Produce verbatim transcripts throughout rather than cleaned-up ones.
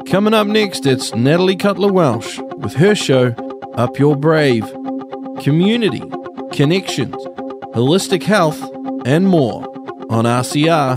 Coming up next, it's Natalie Cutler Welsh with her show, Up Your Brave. Community, connections, holistic health, and more on R C R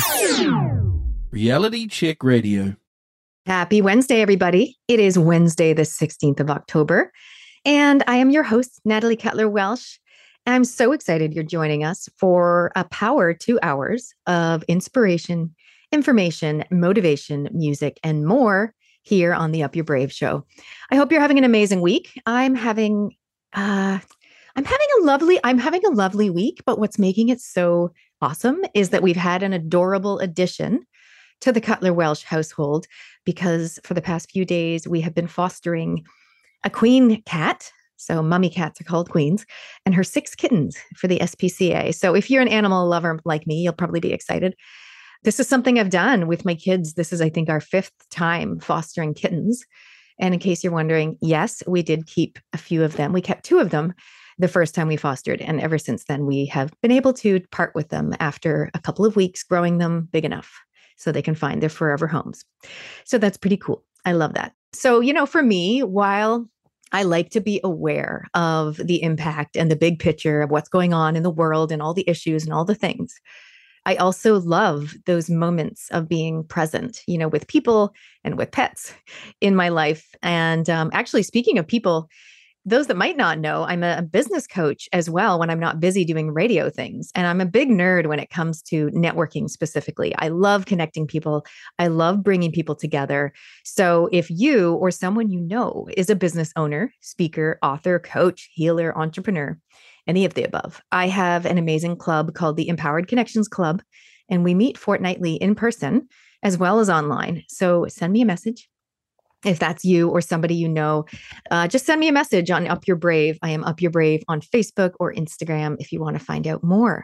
Reality Check Radio. Happy Wednesday, everybody. It is Wednesday, the sixteenth of October, and I am your host, Natalie Cutler Welsh. I'm so excited you're joining us for a power two hours of inspiration, information, motivation, music, and more here on the Up Your Brave show. I hope you're having an amazing week. I'm having, uh, I'm having a lovely, I'm having a lovely week, but what's making it so awesome is that we've had an adorable addition to the Cutler Welsh household, because for the past few days, we have been fostering a queen cat. So mummy cats are called queens, and her six kittens for the S P C A. So if you're an animal lover like me, you'll probably be excited. This is something I've done with my kids. This is, I think, our fifth time fostering kittens. And in case you're wondering, yes, we did keep a few of them. We kept two of them the first time we fostered. And ever since then, we have been able to part with them after a couple of weeks, growing them big enough so they can find their forever homes. So that's pretty cool. I love that. So, you know, for me, while I like to be aware of the impact and the big picture of what's going on in the world and all the issues and all the things, I also love those moments of being present, you know, with people and with pets in my life. And um, actually, speaking of people, those that might not know, I'm a business coach as well when I'm not busy doing radio things. And I'm a big nerd when it comes to networking specifically. I love connecting people. I love bringing people together. So if you or someone you know is a business owner, speaker, author, coach, healer, entrepreneur, any of the above, I have an amazing club called the Empowered Connections Club, and we meet fortnightly in person as well as online. So send me a message. If that's you or somebody you know, uh, just send me a message on Up Your Brave. I am Up Your Brave on Facebook or Instagram if you want to find out more.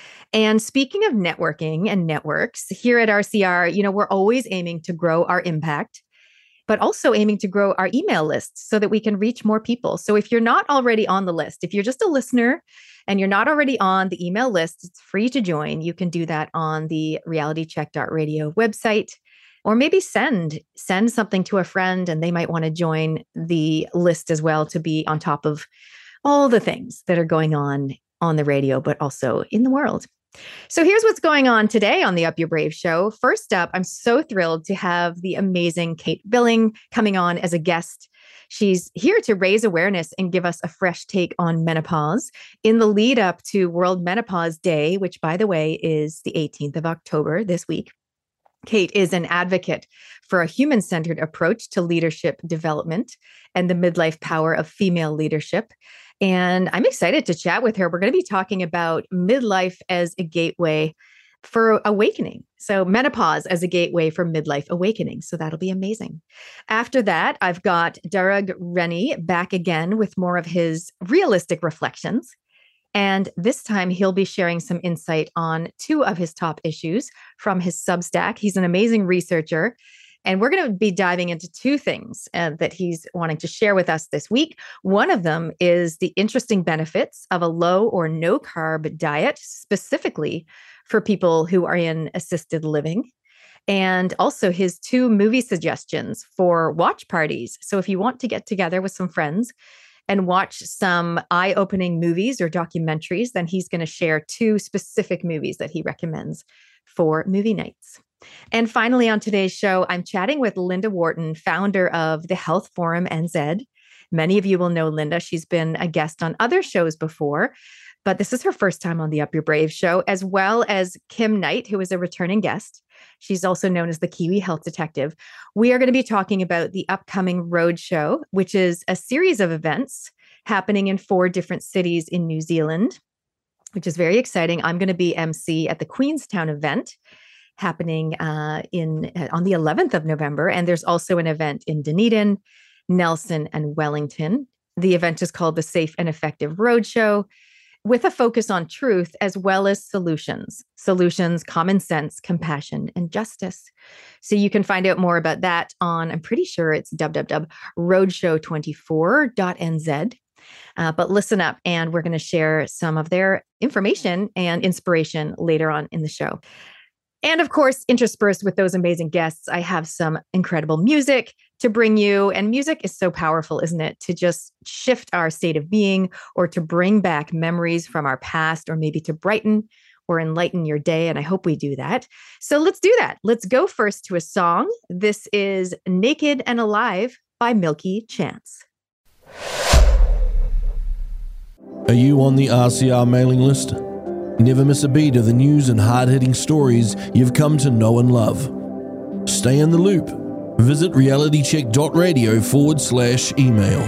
And speaking of networking and networks, here at R C R, you know, we're always aiming to grow our impact, but also aiming to grow our email lists so that we can reach more people. So if you're not already on the list, if you're just a listener and you're not already on the email list, it's free to join. You can do that on the reality check dot radio website. Or maybe send send something to a friend and they might want to join the list as well to be on top of all the things that are going on on the radio, but also in the world. So here's what's going on today on the Up Your Brave show. First up, I'm so thrilled to have the amazing Kate Billing coming on as a guest. She's here to raise awareness and give us a fresh take on menopause in the lead up to World Menopause Day, which, by the way, is the eighteenth of October this week. Kate is an advocate for a human-centered approach to leadership development and the midlife power of female leadership. And I'm excited to chat with her. We're going to be talking about midlife as a gateway for awakening. So menopause as a gateway for midlife awakening. So that'll be amazing. After that, I've got Darug Rennie back again with more of his realistic reflections. And this time he'll be sharing some insight on two of his top issues from his Substack. He's an amazing researcher. And we're going to be diving into two things uh, that he's wanting to share with us this week. One of them is the interesting benefits of a low or no carb diet, specifically for people who are in assisted living. And also his two movie suggestions for watch parties. So if you want to get together with some friends and watch some eye-opening movies or documentaries, then he's going to share two specific movies that he recommends for movie nights. And finally, on today's show, I'm chatting with Linda Wharton, founder of the Health Forum N Z. Many of you will know Linda. She's been a guest on other shows before, but this is her first time on the Up Your Brave show, as well as Kim Knight, who is a returning guest. She's also known as the Kiwi Health Detective. We are going to be talking about the upcoming Roadshow, which is a series of events happening in four different cities in New Zealand, which is very exciting. I'm going to be M C at the Queenstown event happening uh, in uh, on the eleventh of November. And there's also an event in Dunedin, Nelson, and Wellington. The event is called the Safe and Effective Roadshow, with a focus on truth as well as solutions, solutions, common sense, compassion, and justice. So you can find out more about that on, I'm pretty sure it's w w w dot roadshow twenty-four dot n z. Uh, but listen up, and we're going to share some of their information and inspiration later on in the show. And of course, interspersed with those amazing guests, I have some incredible music, to bring you, and music is so powerful, isn't it? To just shift our state of being or to bring back memories from our past or maybe to brighten or enlighten your day. And I hope we do that. So let's do that. Let's go first to a song. This is Naked and Alive by Milky Chance. Are you on the R C R mailing list? Never miss a beat of the news and hard-hitting stories you've come to know and love. Stay in the loop. Visit realitycheck.radio forward slash email.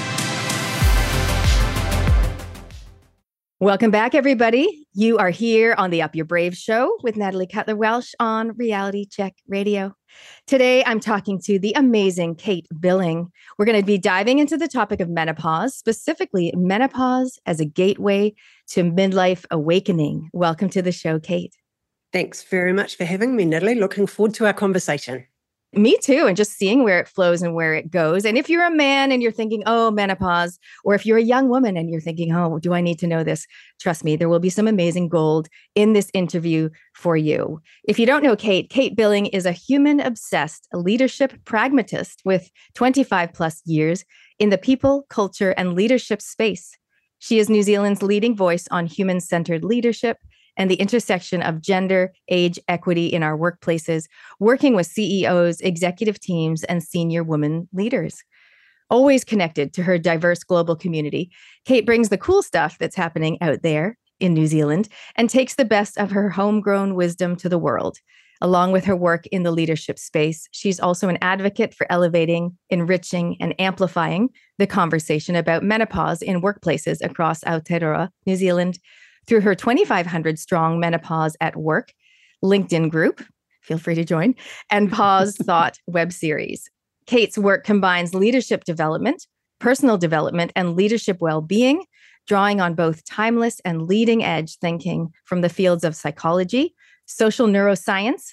Welcome back, everybody. You are here on the Up Your Brave show with Natalie Cutler-Welsh on Reality Check Radio. Today, I'm talking to the amazing Kate Billing. We're going to be diving into the topic of menopause, specifically menopause as a gateway to midlife awakening. Welcome to the show, Kate. Thanks very much for having me, Natalie. Looking forward to our conversation. Me too. And just seeing where it flows and where it goes. And if you're a man and you're thinking, oh, menopause, or if you're a young woman and you're thinking, oh, do I need to know this? Trust me, there will be some amazing gold in this interview for you. If you don't know Kate, Kate Billing is a human-obsessed leadership pragmatist with twenty-five plus years in the people, culture, and leadership space. She is New Zealand's leading voice on human-centered leadership and the intersection of gender, age, equity in our workplaces, working with C E Os, executive teams, and senior women leaders. Always connected to her diverse global community, Kate brings the cool stuff that's happening out there in New Zealand and takes the best of her homegrown wisdom to the world. Along with her work in the leadership space, she's also an advocate for elevating, enriching, and amplifying the conversation about menopause in workplaces across Aotearoa, New Zealand, through her twenty-five hundred strong Menopause at Work LinkedIn group, feel free to join, and Pause Thought web series. Kate's work combines leadership development, personal development, and leadership well-being, drawing on both timeless and leading-edge thinking from the fields of psychology, social neuroscience,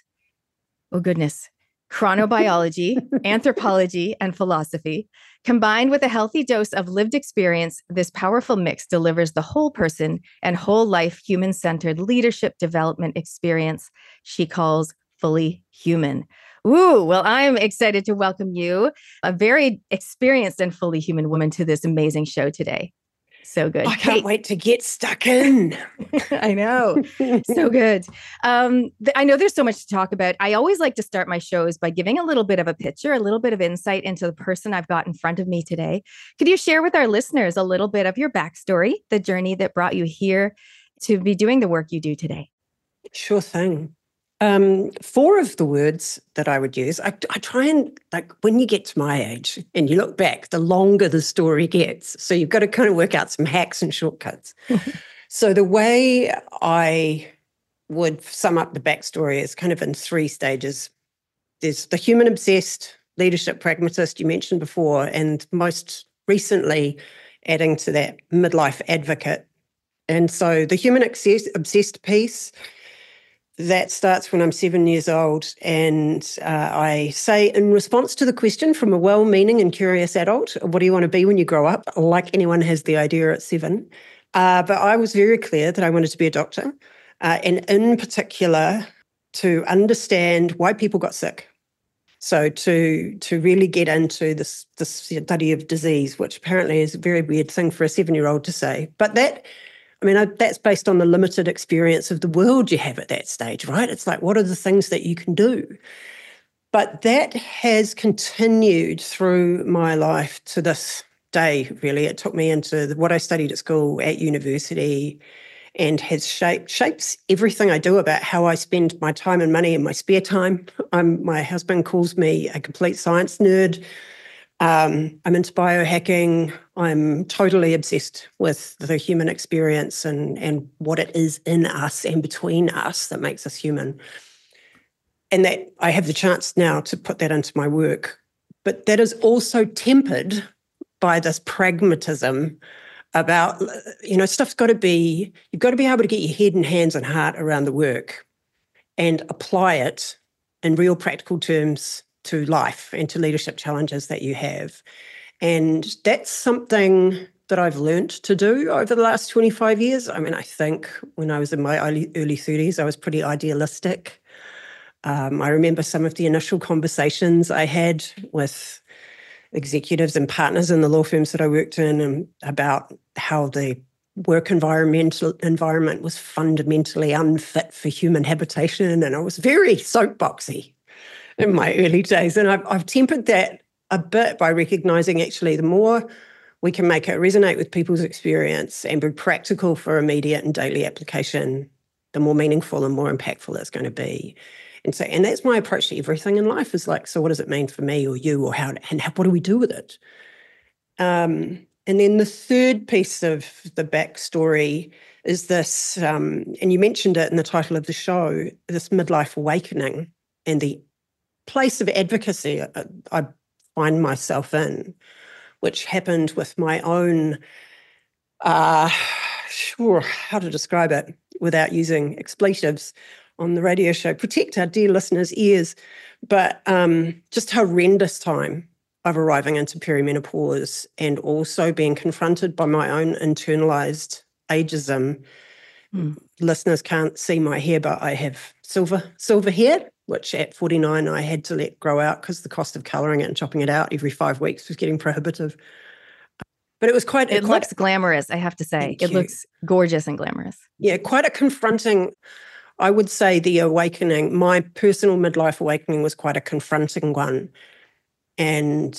oh goodness, chronobiology, anthropology, and philosophy. Combined with a healthy dose of lived experience, this powerful mix delivers the whole person and whole life human-centered leadership development experience she calls Fully Human. Ooh, well, I'm excited to welcome you, a very experienced and fully human woman, to this amazing show today. So good. I can't Kate. wait to get stuck in. I know. So good. Um, th- I know there's so much to talk about. I always like to start my shows by giving a little bit of a picture, a little bit of insight into the person I've got in front of me today. Could you share with our listeners a little bit of your backstory, the journey that brought you here to be doing the work you do today? Sure thing. Um, four of the words that I would use, I, I try and, like, when you get to my age and you look back, the longer the story gets. So you've got to kind of work out some hacks and shortcuts. So the way I would sum up the backstory is kind of in three stages. There's the human-obsessed leadership pragmatist you mentioned before, and most recently adding to that, midlife advocate. And so the human-obsessed piece, that starts when I'm seven years old, and uh, I say, in response to the question from a well-meaning and curious adult, what do you want to be when you grow up? Like anyone has the idea at seven. Uh, but I was very clear that I wanted to be a doctor, uh, and in particular, to understand why people got sick. So to to really get into this, this study of disease, which apparently is a very weird thing for a seven-year-old to say. But that... I mean, I, that's based on the limited experience of the world you have at that stage, right? It's like, what are the things that you can do? But that has continued through my life to this day, really. It took me into the, what I studied at school, at university, and has shaped shapes everything I do about how I spend my time and money in my spare time. I'm, my husband calls me a complete science nerd. Um, I'm into biohacking. I'm totally obsessed with the human experience and, and what it is in us and between us that makes us human. And that I have the chance now to put that into my work. But that is also tempered by this pragmatism about, you know, stuff's got to be, you've got to be able to get your head and hands and heart around the work and apply it in real practical terms to life and to leadership challenges that you have. And that's something that I've learnt to do over the last twenty-five years. I mean, I think when I was in my early, early thirties, I was pretty idealistic. Um, I remember some of the initial conversations I had with executives and partners in the law firms that I worked in and about how the work environmental environment was fundamentally unfit for human habitation. And I was very soapboxy in my early days. And I've, I've tempered that a bit by recognizing actually the more we can make it resonate with people's experience and be practical for immediate and daily application, the more meaningful and more impactful it's going to be. And so, and that's my approach to everything in life is like, so what does it mean for me or you, or how, and how, what do we do with it? Um, and then the third piece of the backstory is this, um, and you mentioned it in the title of the show, this midlife awakening and the place of advocacy I, I find myself in, which happened with my own, uh, sure, how to describe it without using expletives on the radio show, protect our dear listeners' ears, but um, just horrendous time of arriving into perimenopause and also being confronted by my own internalized ageism. Mm. Listeners can't see my hair, but I have silver silver hair, which at forty-nine I had to let grow out because the cost of colouring it and chopping it out every five weeks was getting prohibitive. But it was quite... It quite, looks glamorous, I have to say. It you. looks gorgeous and glamorous. Yeah, quite a confronting... I would say the awakening, my personal midlife awakening was quite a confronting one. And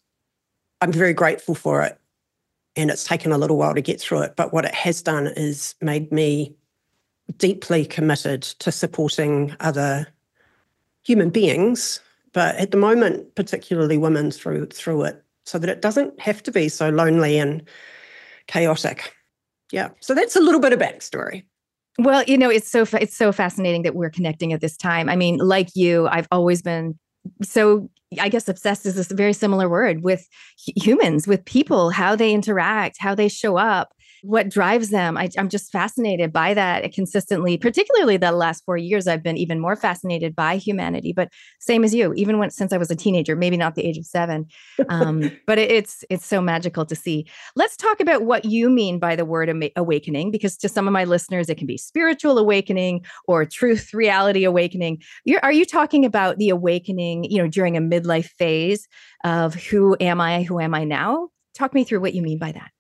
I'm very grateful for it. And it's taken a little while to get through it. But what it has done is made me deeply committed to supporting other human beings, but at the moment, particularly women through through it, so that it doesn't have to be so lonely and chaotic. Yeah. So that's a little bit of backstory. Well, you know, it's so it's so fascinating that we're connecting at this time. I mean, like you, I've always been so, I guess obsessed is a very similar word with humans, with people, how they interact, how they show up, what drives them. I, I'm just fascinated by that consistently, particularly the last four years, I've been even more fascinated by humanity, but same as you, even when, since I was a teenager, maybe not the age of seven. Um, but it, it's, it's so magical to see. Let's talk about what you mean by the word am- awakening, because to some of my listeners, it can be spiritual awakening or truth reality awakening. You're, are you talking about the awakening, you know, during a midlife phase of who am I, who am I now? Talk me through what you mean by that.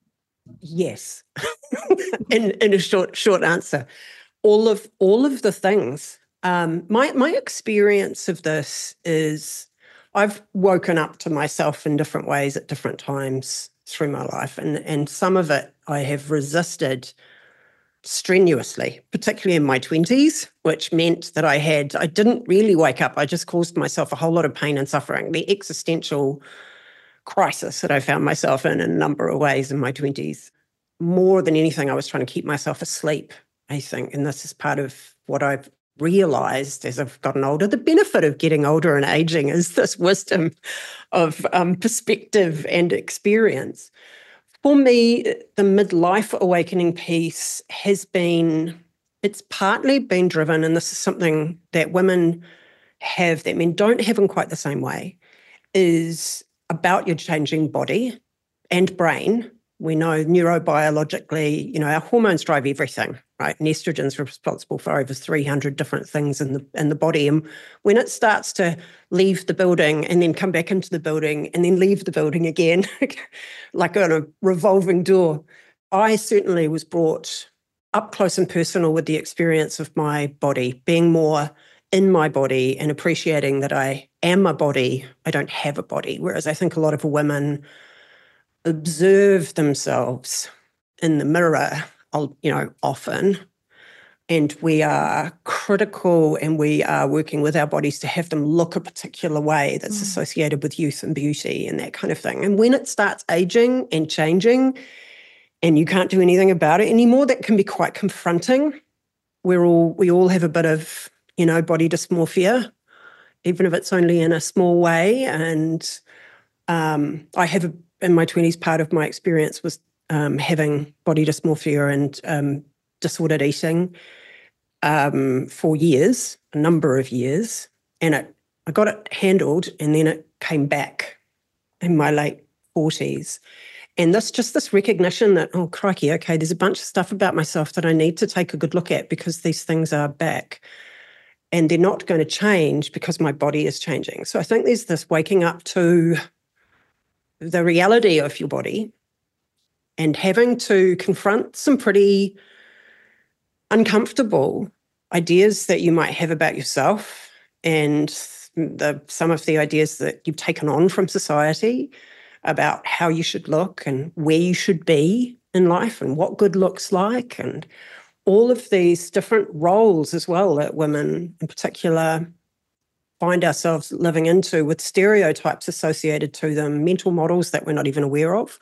Yes. in in a short short answer, all of all of the things. Um, my my experience of this is I've woken up to myself in different ways at different times through my life, and and some of it I have resisted strenuously, particularly in my twenties, which meant that I had I didn't really wake up. I just caused myself a whole lot of pain and suffering. The existential crisis that I found myself in in a number of ways in my twenties. More than anything, I was trying to keep myself asleep, I think. And this is part of what I've realized as I've gotten older. The benefit of getting older and aging is this wisdom of um, perspective and experience. For me, the midlife awakening piece has been, it's partly been driven, and this is something that women have that men don't have in quite the same way, is about your changing body and brain. We know neurobiologically, you know, our hormones drive everything, right? And estrogen's responsible for over three hundred different things in the in the body. And when it starts to leave the building and then come back into the building and then leave the building again, like on a revolving door, I certainly was brought up close and personal with the experience of my body, being more in my body and appreciating that I am a body, I don't have a body. Whereas I think a lot of women observe themselves in the mirror, you know, often, and we are critical and we are working with our bodies to have them look a particular way that's mm. associated with youth and beauty and that kind of thing. And when it starts aging and changing and you can't do anything about it anymore, that can be quite confronting. We're all, we all have a bit of, you know, body dysmorphia, even if it's only in a small way. And um, I have, a, in my twenties, part of my experience was um, having body dysmorphia and um, disordered eating um, for years, a number of years. And it, I got it handled, and then it came back in my late forties. And this just this recognition that, oh, crikey, okay, there's a bunch of stuff about myself that I need to take a good look at because these things are back. and they're not going to change because my body is changing. So I think there's this waking up to the reality of your body and having to confront some pretty uncomfortable ideas that you might have about yourself and the, some of the ideas that you've taken on from society about how you should look and where you should be in life and what good looks like, and all of these different roles as well that women in particular find ourselves living into, with stereotypes associated to them, mental models that we're not even aware of,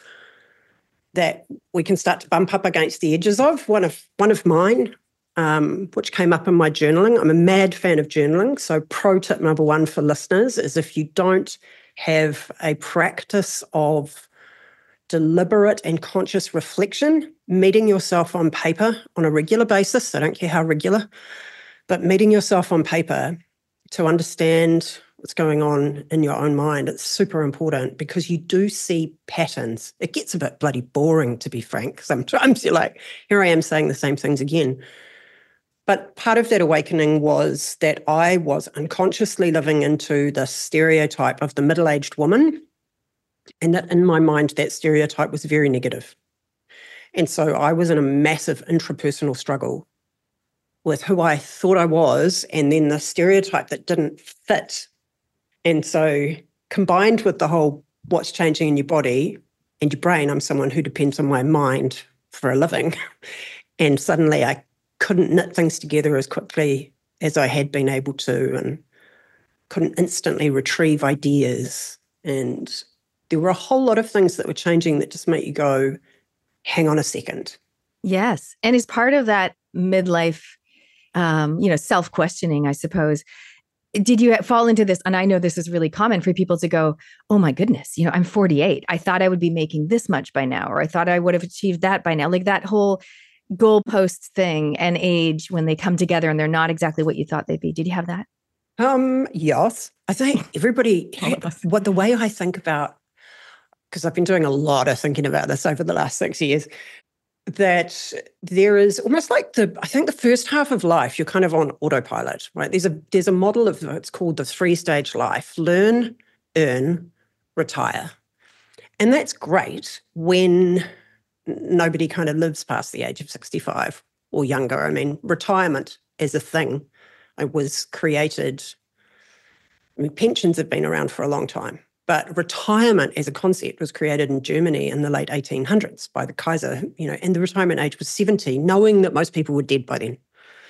that we can start to bump up against the edges of. One of one of mine, um, which came up in my journaling. I'm a mad fan of journaling. So pro tip number one for listeners is, if you don't have a practice of deliberate and conscious reflection, meeting yourself on paper on a regular basis, I don't care how regular, but meeting yourself on paper to understand what's going on in your own mind, it's super important, because you do see patterns. It gets a bit bloody boring, to be frank. Sometimes you're like, here I am saying the same things again. But part of that awakening was that I was unconsciously living into the stereotype of the middle-aged woman, and that in my mind, that stereotype was very negative. And so I was in a massive intrapersonal struggle with who I thought I was and then the stereotype that didn't fit. And so combined with the whole what's changing in your body and your brain, I'm someone who depends on my mind for a living. And suddenly I couldn't knit things together as quickly as I had been able to, and couldn't instantly retrieve ideas. And there were a whole lot of things that were changing that just make you go, hang on a second. Yes. And as part of that midlife, um, you know, self-questioning, I suppose, did you fall into this? And I know this is really common for people to go, oh my goodness, you know, I'm forty-eight. I thought I would be making this much by now, or I thought I would have achieved that by now. Like that whole goalpost thing and age when they come together and they're not exactly what you thought they'd be. Did you have that? Um, yes. I think everybody, what the way I think about, because I've been doing a lot of thinking about this over the last six years, that there is almost like the, I think the first half of life, you're kind of on autopilot, right? There's a there's a model of, it's called the three-stage life: learn, earn, retire. And that's great when nobody kind of lives past the age of sixty-five or younger. I mean, retirement as a thing was created, I mean, pensions have been around for a long time. But retirement as a concept was created in Germany in the late eighteen hundreds by the Kaiser, you know, and the retirement age was seventy, knowing that most people were dead by then.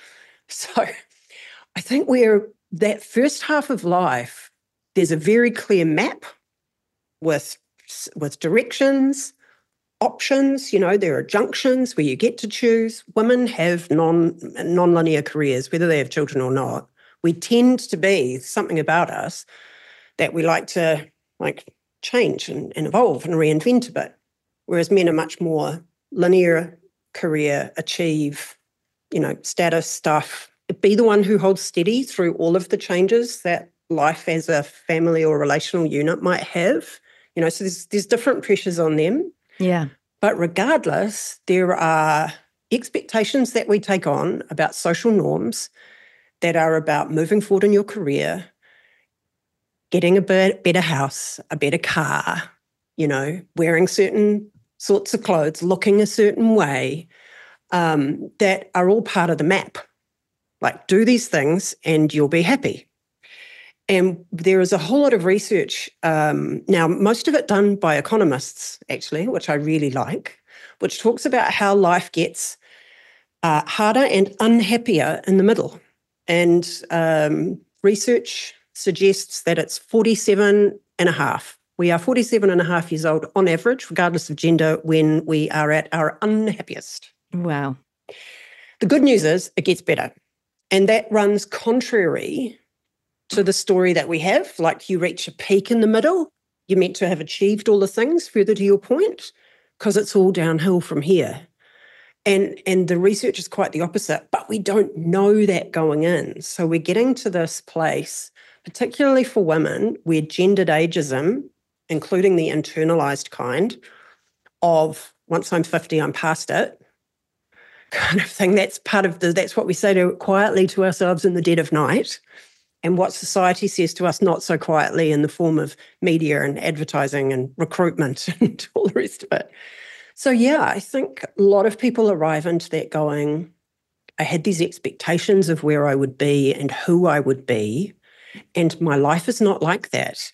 So I think we're, that first half of life, there's a very clear map with, with directions, options, you know, there are junctions where you get to choose. Women have non, non-linear careers, whether they have children or not. We tend to be something about us that we like to like change and, and evolve and reinvent a bit, whereas men are much more linear career, achieve, you know, status stuff, be the one who holds steady through all of the changes that life as a family or relational unit might have, you know, so there's there's different pressures on them. Yeah. But regardless, there are expectations that we take on about social norms that are about moving forward in your career, getting a better house, a better car, you know, wearing certain sorts of clothes, looking a certain way, um, that are all part of the map. Like, do these things and you'll be happy. And there is a whole lot of research, um, now most of it done by economists, actually, which I really like, which talks about how life gets uh, harder and unhappier in the middle. And um, research suggests that it's forty-seven and a half. We are forty-seven and a half years old on average, regardless of gender, when we are at our unhappiest. Wow. The good news is it gets better. And that runs contrary to the story that we have. Like, you reach a peak in the middle, you're meant to have achieved all the things, further to your point, because it's all downhill from here. And, and the research is quite the opposite, but we don't know that going in. So we're getting to this place, particularly for women, where gendered ageism, including the internalized kind of once I'm fifty, I'm past it, kind of thing. That's part of the, that's what we say to quietly to ourselves in the dead of night, and what society says to us not so quietly in the form of media and advertising and recruitment and all the rest of it. So yeah, I think a lot of people arrive into that going, I had these expectations of where I would be and who I would be, and my life is not like that.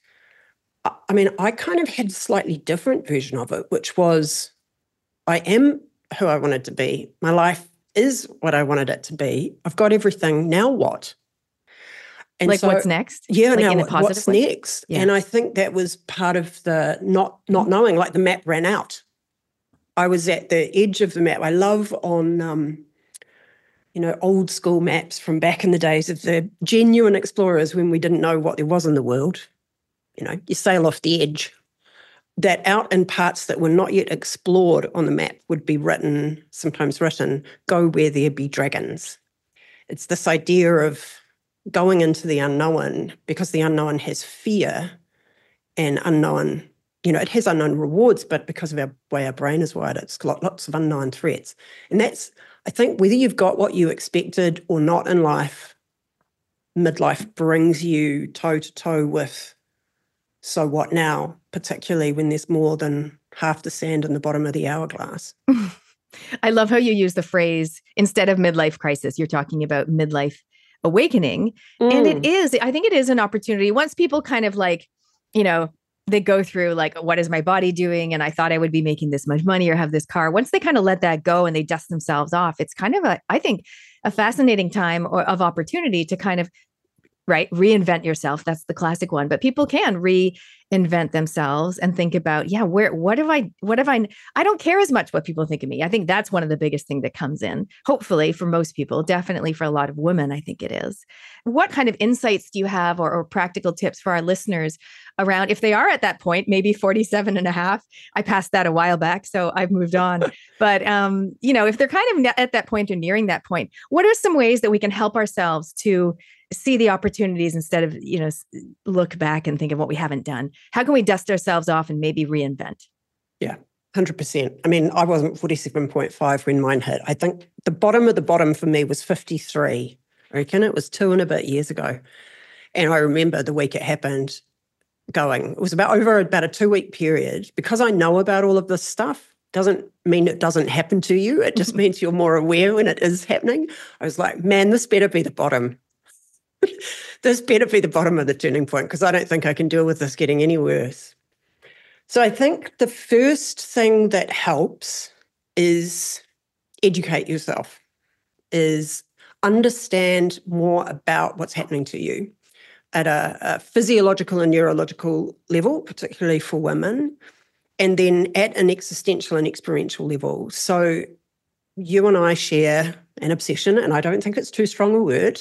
I mean, I kind of had a slightly different version of it, which was, I am who I wanted to be. My life is what I wanted it to be. I've got everything. Now what? And like so, what's next? Yeah, like now in a what, positive what's way? next? Yeah. And I think that was part of the not not knowing, like the map ran out. I was at the edge of the map. I love on, um, you know, old school maps from back in the days of the genuine explorers when we didn't know what there was in the world. You know, you sail off the edge. That out in parts that were not yet explored on the map would be written, sometimes written, go where there be dragons. It's this idea of going into the unknown, because the unknown has fear and unknown, you know, it has unknown rewards, but because of our way our brain is wired, it's got lots of unknown threats. And that's, I think, whether you've got what you expected or not in life, midlife brings you toe to toe with, so what now, particularly when there's more than half the sand in the bottom of the hourglass. I love how you use the phrase, instead of midlife crisis, you're talking about midlife awakening. Mm. And it is, I think it is an opportunity. Once people kind of like, you know, they go through like, what is my body doing? And I thought I would be making this much money or have this car. Once they kind of let that go and they dust themselves off, it's kind of a, I think, a fascinating time or, of opportunity to kind of, right, reinvent yourself. That's the classic one. But people can reinvent themselves and think about, yeah, where, what have I, what have I, I don't care as much what people think of me. I think that's one of the biggest things that comes in, hopefully for most people, definitely for a lot of women, I think it is. What kind of insights do you have or, or practical tips for our listeners around, if they are at that point, maybe forty-seven and a half, I passed that a while back, so I've moved on. But, um, you know, if they're kind of at that point or nearing that point, what are some ways that we can help ourselves to see the opportunities instead of, you know, look back and think of what we haven't done? How can we dust ourselves off and maybe reinvent? Yeah, one hundred percent. I mean, I wasn't forty-seven point five when mine hit. I think the bottom of the bottom for me was fifty-three. I reckon it was two and a bit years ago. And I remember the week it happened going, it was about over about a two-week period. Because I know about all of this stuff, doesn't mean it doesn't happen to you. It just means you're more aware when it is happening. I was like, man, this better be the bottom. This better be the bottom of the turning point, because I don't think I can deal with this getting any worse. So I think the first thing that helps is educate yourself, is understand more about what's happening to you at a, a physiological and neurological level, particularly for women, and then at an existential and experiential level. So you and I share an obsession, and I don't think it's too strong a word,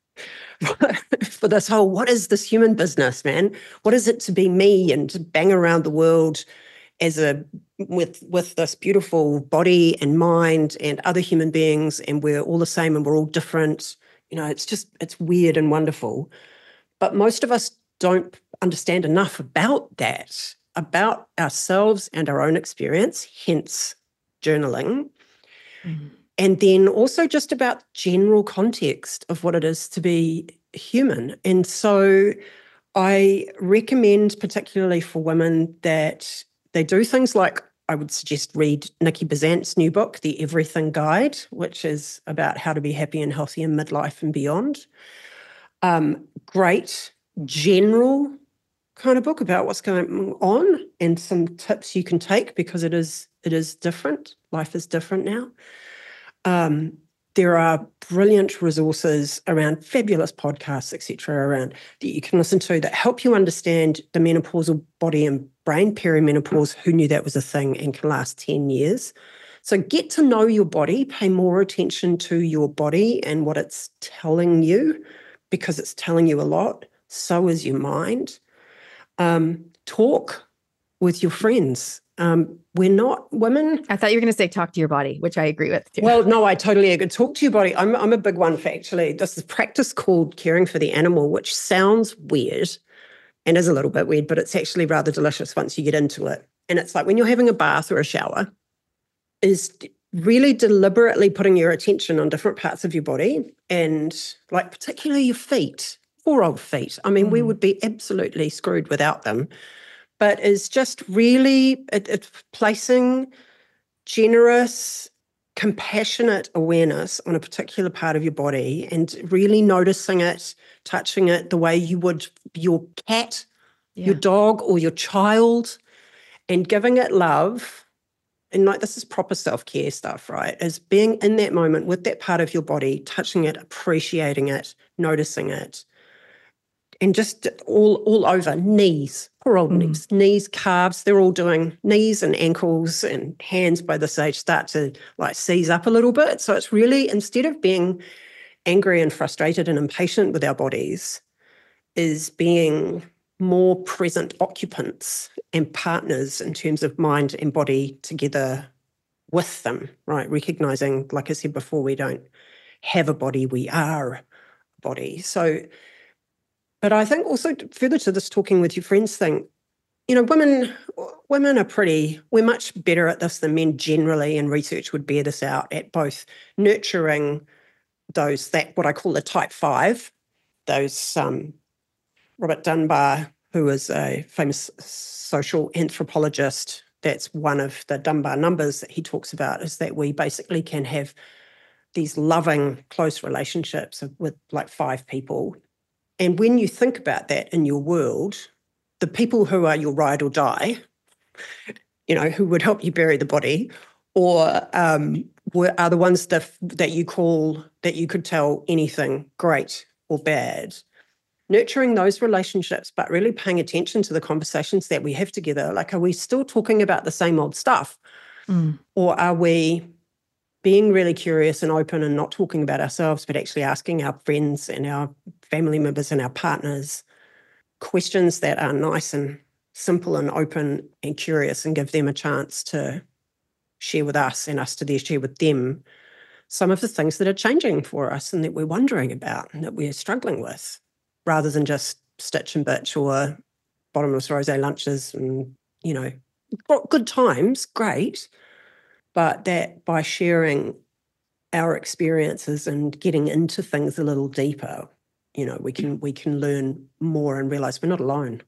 for this whole, what is this human business, man? What is it to be me and to bang around the world as a with with this beautiful body and mind and other human beings, and we're all the same and we're all different. You know, it's just, it's weird and wonderful. But most of us don't understand enough about that, about ourselves and our own experience, hence journaling. Mm-hmm. And then also just about general context of what it is to be human. And so I recommend, particularly for women, that they do things like, I would suggest read Nikki Bezant's new book, The Everything Guide, which is about how to be happy and healthy in midlife and beyond. Um, great general kind of book about what's going on and some tips you can take, because it is it is different. Life is different now. Um, there are brilliant resources around, fabulous podcasts, et cetera, around that you can listen to that help you understand the menopausal body and brain, perimenopause, who knew that was a thing and can last ten years. So get to know your body, pay more attention to your body and what it's telling you, because it's telling you a lot. So is your mind. Um, talk with your friends. Um, we're not women. I thought you were going to say talk to your body, which I agree with too. Well, no, I totally agree. Talk to your body. I'm, I'm a big one for actually, this is practice called caring for the animal, which sounds weird and is a little bit weird, but it's actually rather delicious once you get into it. And it's like when you're having a bath or a shower, is really deliberately putting your attention on different parts of your body, and like particularly your feet, poor old feet. I mean, mm. we would be absolutely screwed without them, but is just really it, it's placing generous, compassionate awareness on a particular part of your body and really noticing it, touching it the way you would your cat, yeah. your dog, or your child, and giving it love. And like this is proper self-care stuff, right? Is being in that moment with that part of your body, touching it, appreciating it, noticing it. And just all all over, knees, poor old mm. knees, knees, calves, they're all doing knees and ankles and hands by this age start to like seize up a little bit. So it's really, instead of being angry and frustrated and impatient with our bodies, is being more present occupants and partners in terms of mind and body together with them, right? Recognizing, like I said before, we don't have a body, we are a body. So, but I think also further to this talking with your friends thing, you know, women women are pretty, we're much better at this than men generally, and research would bear this out, at both nurturing those, that what I call the type five, those um, Robert Dunbar, who is a famous social anthropologist, that's one of the Dunbar numbers that he talks about, is that we basically can have these loving, close relationships with like five people. And when you think about that in your world, the people who are your ride or die, you know, who would help you bury the body, or um, were, are the ones that, that you call, that you could tell anything great or bad. Nurturing those relationships, but really paying attention to the conversations that we have together. Like, are we still talking about the same old stuff? Mm. Or are we being really curious and open and not talking about ourselves, but actually asking our friends and our family members and our partners questions that are nice and simple and open and curious, and give them a chance to share with us and us to share with them some of the things that are changing for us and that we're wondering about and that we're struggling with, rather than just stitch and bitch or bottomless rosé lunches and, you know, good times, great, but that by sharing our experiences and getting into things a little deeper, you know, we can we can learn more and realize we're not alone.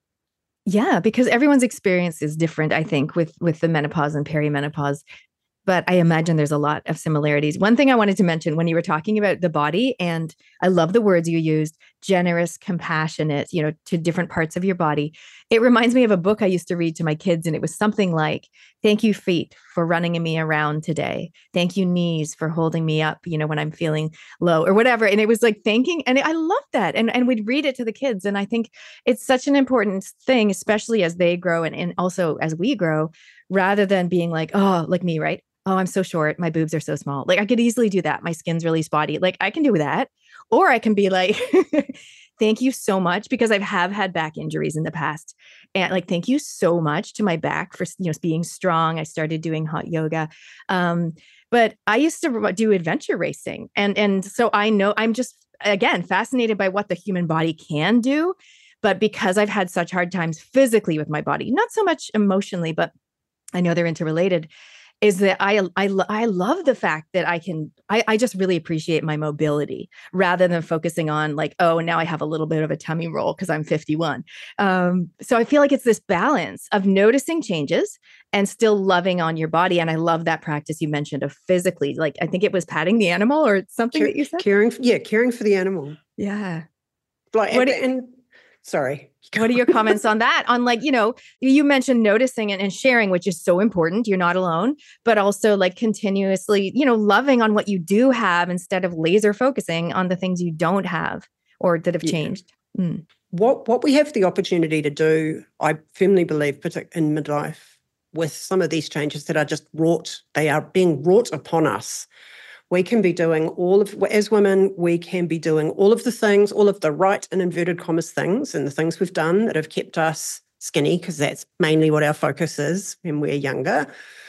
Yeah, because everyone's experience is different, I think, with with the menopause and perimenopause. But I imagine there's a lot of similarities. One thing I wanted to mention when you were talking about the body, and I love the words you used, generous, compassionate, you know, to different parts of your body. It reminds me of a book I used to read to my kids, and it was something like, thank you, feet, for running me around today. Thank you, knees, for holding me up, you know, when I'm feeling low or whatever. And it was like thanking, and I love that. And, and we'd read it to the kids. And I think it's such an important thing, especially as they grow and, and also as we grow, rather than being like, oh, like me, right? Oh, I'm so short. My boobs are so small. Like, I could easily do that. My skin's really spotty. Like, I can do that. Or I can be like, thank you so much, because I have had back injuries in the past. And like, thank you so much to my back for, you know, being strong. I started doing hot yoga. Um, but I used to do adventure racing. And, and so I know, I'm just, again, fascinated by what the human body can do. But because I've had such hard times physically with my body, not so much emotionally, but I know they're interrelated, is that I, I, I love the fact that I can, I, I just really appreciate my mobility, rather than focusing on like, oh, now I have a little bit of a tummy roll because I'm fifty-one. Um, so I feel like it's this balance of noticing changes and still loving on your body. And I love that practice you mentioned of physically, like, I think it was patting the animal or something Care, that you said. Caring, yeah, caring for the animal. Yeah. Like, what and, and sorry. What are your comments on that? On like, you know, you mentioned noticing and, and sharing, which is so important. You're not alone, but also like continuously, you know, loving on what you do have instead of laser focusing on the things you don't have or that have yeah. changed. Mm. What what we have the opportunity to do, I firmly believe, particularly in midlife, with some of these changes that are just wrought, they are being wrought upon us. We can be doing all of, as women, we can be doing all of the things, all of the right and inverted commas things, and the things we've done that have kept us skinny, because that's mainly what our focus is when we're younger.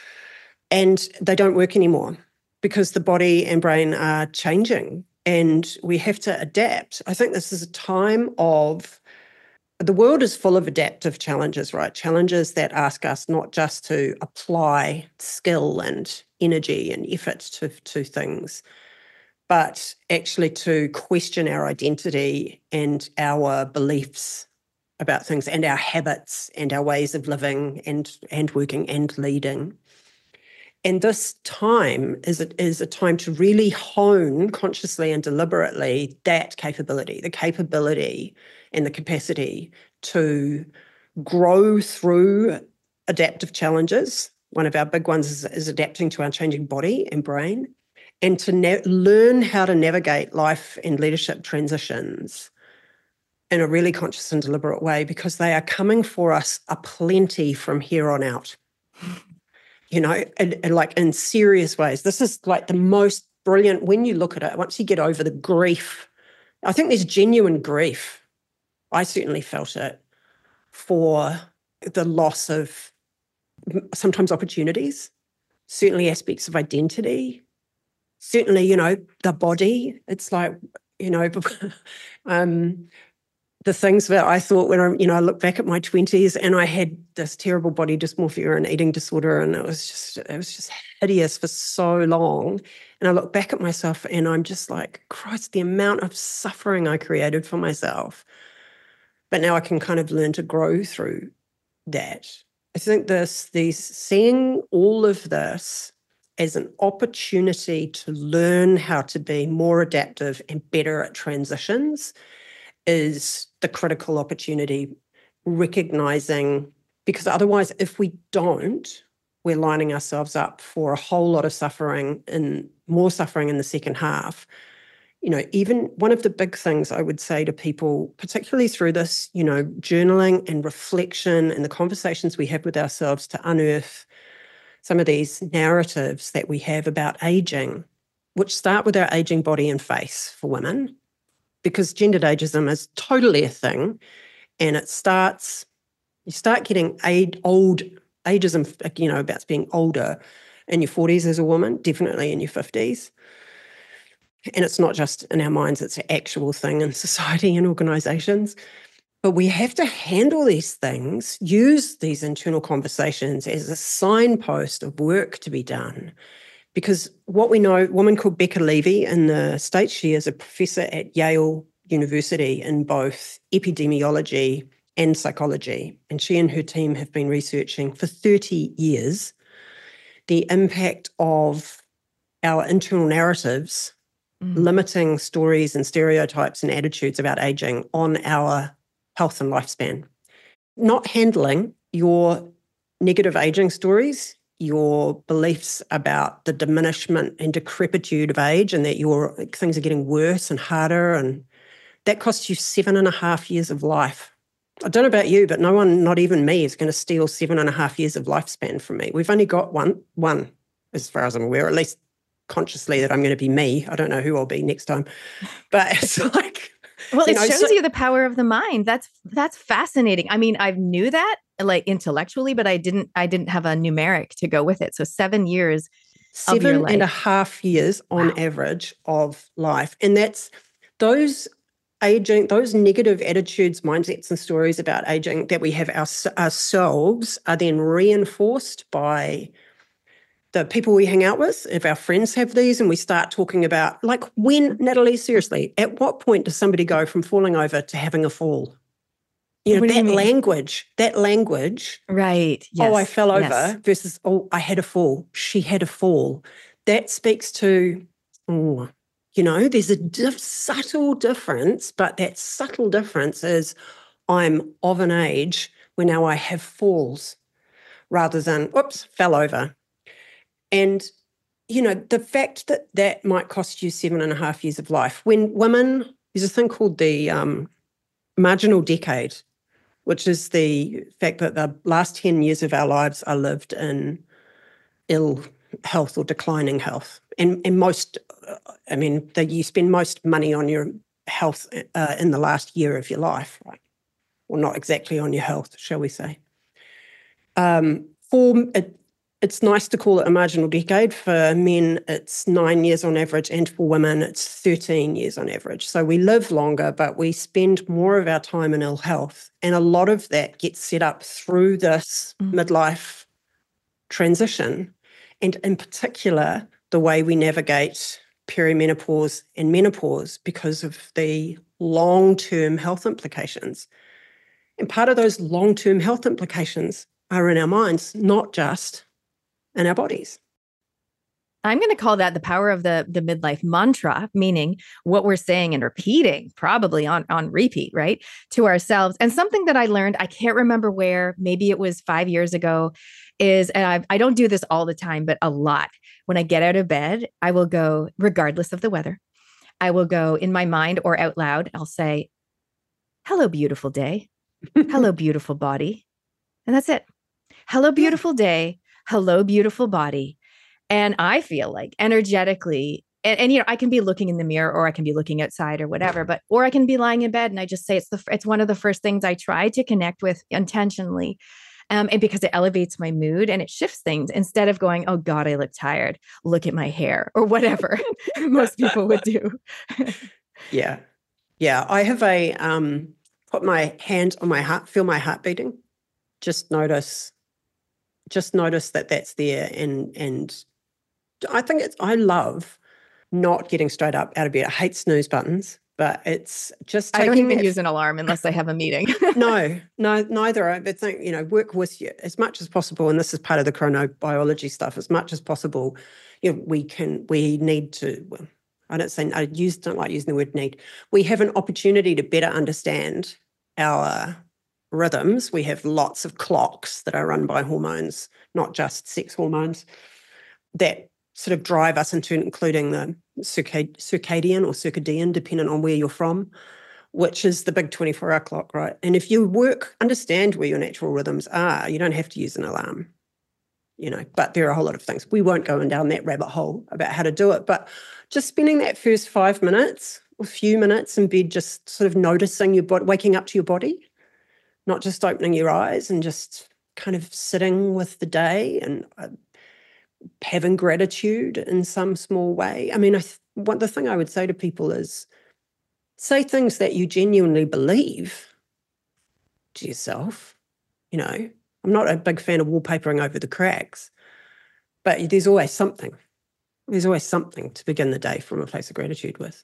And they don't work anymore because the body and brain are changing and we have to adapt. I think this is a time of the world is full of adaptive challenges, right? Challenges that ask us not just to apply skill and energy and effort to, to things, but actually to question our identity and our beliefs about things and our habits and our ways of living and, and working and leading. And this time is a, is a time to really hone consciously and deliberately that capability, the capability and the capacity to grow through adaptive challenges. One of our big ones is, is adapting to our changing body and brain, and to na- learn how to navigate life and leadership transitions in a really conscious and deliberate way, because they are coming for us aplenty from here on out. You know, and, and like in serious ways. This is like the most brilliant, when you look at it, once you get over the grief, I think there's genuine grief. I certainly felt it for the loss of sometimes opportunities, certainly aspects of identity, certainly, you know, the body. It's like, you know, um, the things that I thought when I, you know, I look back at my twenties and I had this terrible body dysmorphia and eating disorder, and it was just, it was just hideous for so long. And I look back at myself and I'm just like, Christ, the amount of suffering I created for myself. But now I can kind of learn to grow through that. I think this, these, seeing all of this as an opportunity to learn how to be more adaptive and better at transitions is the critical opportunity, recognizing, because otherwise, if we don't, we're lining ourselves up for a whole lot of suffering and more suffering in the second half. You know, even one of the big things I would say to people, particularly through this, you know, journaling and reflection and the conversations we have with ourselves to unearth some of these narratives that we have about aging, which start with our aging body and face for women, because gendered ageism is totally a thing, and it starts, you start getting age, old ageism, you know, about being older in your forties as a woman, definitely in your fifties. And it's not just in our minds, it's an actual thing in society and organisations. But we have to handle these things, use these internal conversations as a signpost of work to be done. Because what we know, a woman called Becca Levy in the States, she is a professor at Yale University in both epidemiology and psychology. And she and her team have been researching for thirty years the impact of our internal narratives, mm. limiting stories and stereotypes and attitudes about aging on our health and lifespan. Not handling your negative aging stories, your beliefs about the diminishment and decrepitude of age, and that your things are getting worse and harder, and that costs you seven and a half years of life. I don't know about you, but no one, not even me, is going to steal seven and a half years of lifespan from me. We've only got one, one, as far as I'm aware, at least consciously that I'm going to be me. I don't know who I'll be next time, but it's like, well, you it know, shows so, you the power of the mind. That's that's fascinating. I mean, I knew that like intellectually, but I didn't. I didn't have a numeric to go with it. So seven years, of your seven life. and a half years on Wow. average of life, and that's those aging, those negative attitudes, mindsets, and stories about aging that we have our, ourselves are then reinforced by the people we hang out with. If our friends have these and we start talking about, like, when, Natalie, seriously, at what point does somebody go from falling over to having a fall? You know, What do you that mean? language, that language. Right. Yes. Oh, I fell over Yes. versus, oh, I had a fall. She had a fall. That speaks to, oh, you know, there's a diff- subtle difference, but that subtle difference is I'm of an age where now I have falls rather than, whoops, fell over. And, you know, the fact that that might cost you seven and a half years of life. When women, there's a thing called the um, marginal decade, which is the fact that the last ten years of our lives are lived in ill health or declining health. And, and most, I mean, that you spend most money on your health uh, in the last year of your life, right? Or not exactly on your health, shall we say. Um, for, it's nice to call it a marginal decade. For men, it's nine years on average, and for women, it's thirteen years on average. So we live longer, but we spend more of our time in ill health. And a lot of that gets set up through this mm. midlife transition. And in particular, the way we navigate perimenopause and menopause because of the long-term health implications. And part of those long-term health implications are in our minds, not just in our bodies. I'm going to call that the power of the, the midlife mantra, meaning what we're saying and repeating, probably on, on repeat, right, to ourselves. And something that I learned, I can't remember where, maybe it was five years ago, is, and I, I don't do this all the time, but a lot. When I get out of bed, I will go, regardless of the weather, I will go in my mind or out loud, I'll say, hello, beautiful day. Hello, beautiful body. And that's it. Hello, beautiful day. Hello, beautiful body. And I feel like energetically, and, and, you know, I can be looking in the mirror or I can be looking outside or whatever, but, or I can be lying in bed and I just say, it's the, it's one of the first things I try to connect with intentionally. Um, and because it elevates my mood and it shifts things instead of going, oh God, I look tired. Look at my hair or whatever most people would do. Yeah. Yeah. I have a, um, put my hand on my heart, feel my heart beating. Just notice, just notice that that's there. And, and I think it's, I love not getting straight up out of bed. I hate snooze buttons, but it's just taking I don't even that, use an alarm unless I have a meeting. no, no, neither. I think, you know, work with you as much as possible. And this is part of the chronobiology stuff, as much as possible. You know, we can, we need to, well, I don't say, I use, don't like using the word need. We have an opportunity to better understand our rhythms. We have lots of clocks that are run by hormones, not just sex hormones, that sort of drive us into including the circad- circadian or circadian, depending on where you're from, which is the big twenty-four hour clock, right? And if you work, understand where your natural rhythms are, you don't have to use an alarm, you know, but there are a whole lot of things. We won't go down that rabbit hole about how to do it, but just spending that first five minutes or few minutes in bed, just sort of noticing your body, waking up to your body, not just opening your eyes and just kind of sitting with the day and uh, having gratitude in some small way. I mean, I th- what the thing I would say to people is say things that you genuinely believe to yourself. You know, I'm not a big fan of wallpapering over the cracks, but there's always something. There's always something to begin the day from a place of gratitude with.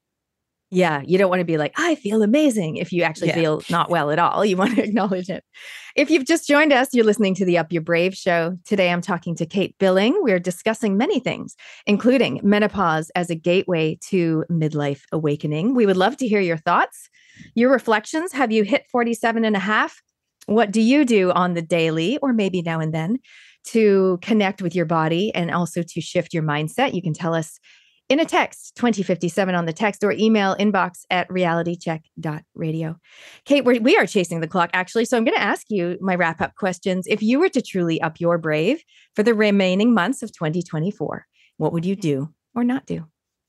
Yeah, you don't want to be like, I feel amazing if you actually Yeah. feel not well at all. You want to acknowledge it. If you've just joined us, you're listening to the Up Your Brave show. Today, I'm talking to Kate Billing. We're discussing many things, including menopause as a gateway to midlife awakening. We would love to hear your thoughts, your reflections. Have you hit forty-seven and a half? What do you do on the daily or maybe now and then to connect with your body and also to shift your mindset? You can tell us in a text, twenty fifty-seven on the text, or email inbox at reality check dot radio. Kate, we're, we are chasing the clock, actually. So I'm going to ask you my wrap-up questions. If you were to truly up your brave for the remaining months of twenty twenty-four, what would you do or not do?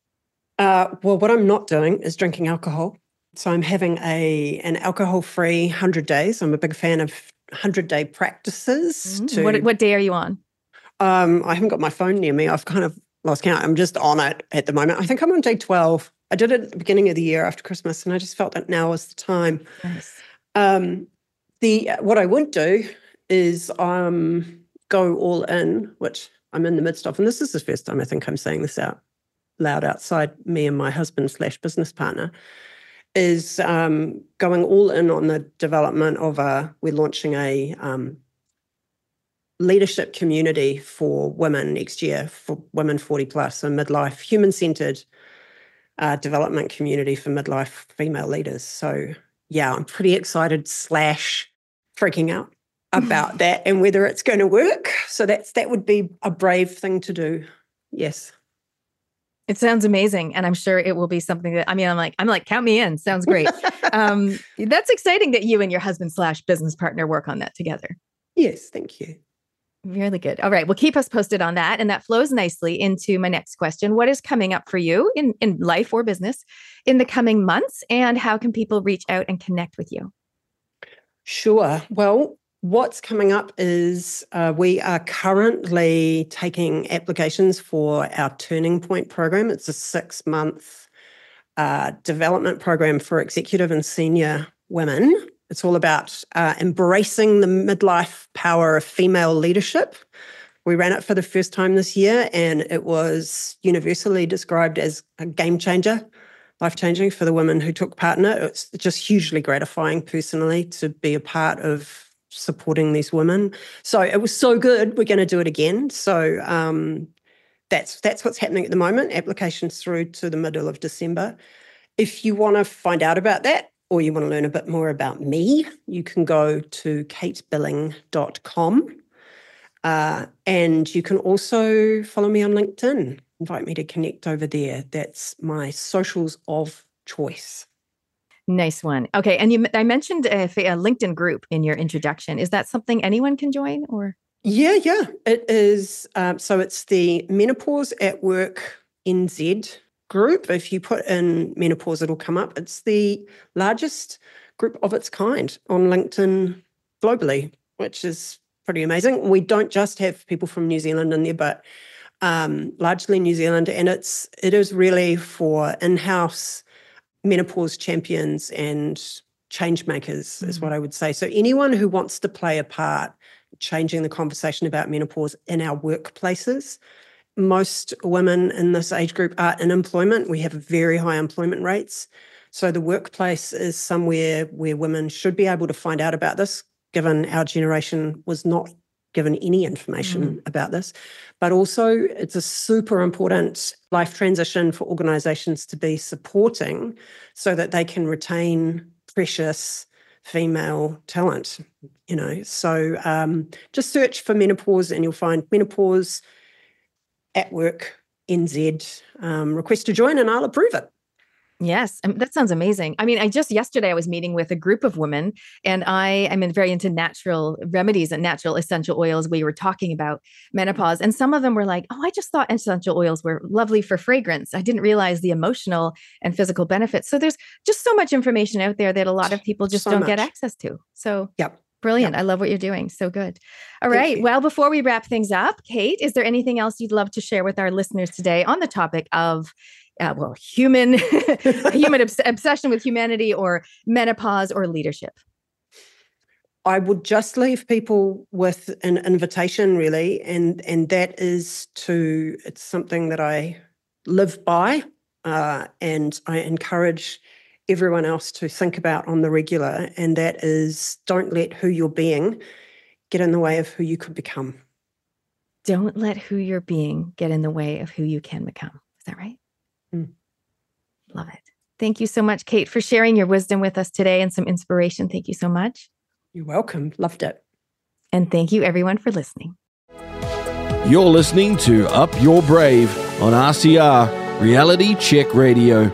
Uh, well, what I'm not doing is drinking alcohol. So I'm having a an alcohol-free one hundred days. I'm a big fan of one hundred-day practices. Mm-hmm. To, what, what day are you on? Um, I haven't got my phone near me. I've kind of lost count. I'm just on it at the moment. I think I'm on day twelve. I did it at the beginning of the year after Christmas, and I just felt that now was the time. Nice. Um, the what I would do is um, go all in, which I'm in the midst of, and this is the first time I think I'm saying this out loud outside me and my husband slash business partner, is um, going all in on the development of a, we're launching a um, leadership community for women next year, for women forty plus, so midlife, human-centered uh, development community for midlife female leaders. So yeah, I'm pretty excited slash freaking out about that and whether it's going to work. So that's that would be a brave thing to do. Yes. It sounds amazing. And I'm sure it will be something that, I mean, I'm like, I'm like, count me in. Sounds great. um, that's exciting that you and your husband slash business partner work on that together. Yes. Thank you. Really good. All right. Well, keep us posted on that. And that flows nicely into my next question. What is coming up for you in, in life or business in the coming months? And how can people reach out and connect with you? Sure. Well, What's coming up is uh, we are currently taking applications for our Turning Point program. It's a six-month uh, development program for executive and senior women. It's all about uh, embracing the midlife power of female leadership. We ran it for the first time this year, and it was universally described as a game changer, life-changing for the women who took part in it. It's just hugely gratifying personally to be a part of supporting these women. So it was so good. We're going to do it again. So um, that's that's what's happening at the moment. Applications through to the middle of December. If you want to find out about that, or you want to learn a bit more about me, you can go to kate billing dot com. Uh, and you can also follow me on LinkedIn. Invite me to connect over there. That's my socials of choice. Nice one. Okay. And you, I mentioned a, a LinkedIn group in your introduction. Is that something anyone can join or? Yeah, yeah. It is. Um, so it's the Menopause at Work N Z group. If you put in menopause, it'll come up. It's the largest group of its kind on LinkedIn globally, which is pretty amazing. We don't just have people from New Zealand in there, but um, largely New Zealand. And it's it is really for in-house menopause champions and change makers, mm-hmm. is what I would say. So anyone who wants to play a part changing the conversation about menopause in our workplaces. Most women in this age group are in employment. We have very high employment rates. So the workplace is somewhere where women should be able to find out about this, given our generation was not given any information mm. about this. But also it's a super important life transition for organisations to be supporting so that they can retain precious female talent, you know. So um, just search for menopause and you'll find Menopause at Work N Z. Um, request to join and I'll approve it. Yes, um, that sounds amazing. I mean, I just yesterday I was meeting with a group of women, and I am in very into natural remedies and natural essential oils. We were talking about menopause, and some of them were like, "Oh, I just thought essential oils were lovely for fragrance. I didn't realize the emotional and physical benefits." So there's just so much information out there that a lot of people just so don't much. get access to. So yep. Brilliant. Yep. I love what you're doing. So good. All Thank right. you. Well, before we wrap things up, Kate, is there anything else you'd love to share with our listeners today on the topic of Uh, well, human, human obs- obsession with humanity or menopause or leadership? I would just leave people with an invitation, really, and and that is to, it's something that I live by, uh, and I encourage everyone else to think about on the regular, and that is don't let who you're being get in the way of who you could become. Don't let who you're being get in the way of who you can become. Is that right? Mm. Love it. Thank you so much, Kate, for sharing your wisdom with us today and some inspiration. Thank you so much. You're welcome. Loved it. And thank you, everyone, for listening. You're listening to Up Your Brave on R C R, Reality Check Radio.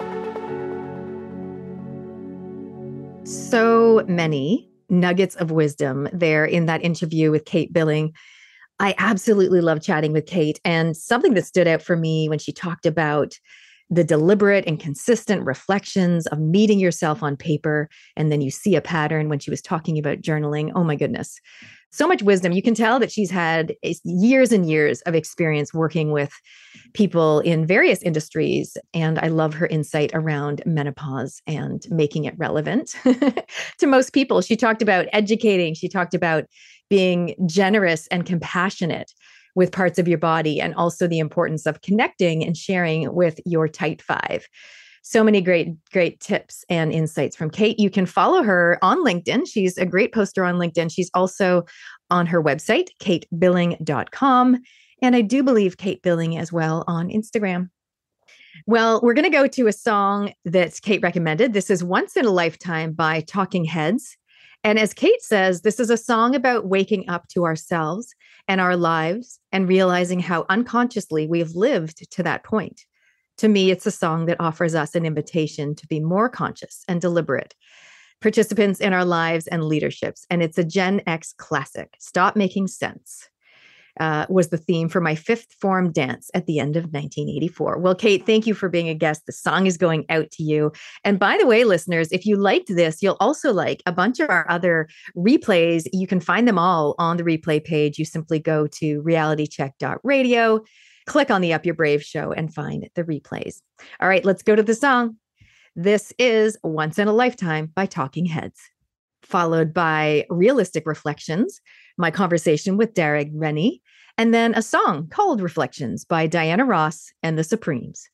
So many nuggets of wisdom there in that interview with Kate Billing. I absolutely love chatting with Kate. And something that stood out for me when she talked about the deliberate and consistent reflections of meeting yourself on paper, and then you see a pattern when she was talking about journaling. Oh my goodness. So much wisdom. You can tell that she's had years and years of experience working with people in various industries. And I love her insight around menopause and making it relevant to most people. She talked about educating. She talked about being generous and compassionate with parts of your body, and also the importance of connecting and sharing with your tight five. So many great, great tips and insights from Kate. You can follow her on LinkedIn. She's a great poster on LinkedIn. She's also on her website, kate billing dot com. And I do believe Kate Billing as well on Instagram. Well, we're going to go to a song that Kate recommended. This is Once in a Lifetime by Talking Heads. And as Kate says, this is a song about waking up to ourselves and our lives and realizing how unconsciously we've lived to that point. To me, it's a song that offers us an invitation to be more conscious and deliberate participants in our lives and leaderships. And it's a Gen X classic, Stop Making Sense. uh, was the theme for my fifth form dance at the end of nineteen eighty-four. Well, Kate, thank you for being a guest. The song is going out to you. And by the way, listeners, if you liked this, you'll also like a bunch of our other replays. You can find them all on the replay page. You simply go to reality check dot radio, click on the Up Your Brave show, and find the replays. All right, let's go to the song. This is Once in a Lifetime by Talking Heads, followed by Realistic Reflections, my conversation with Darag Rennie, and then a song called Reflections by Diana Ross and the Supremes.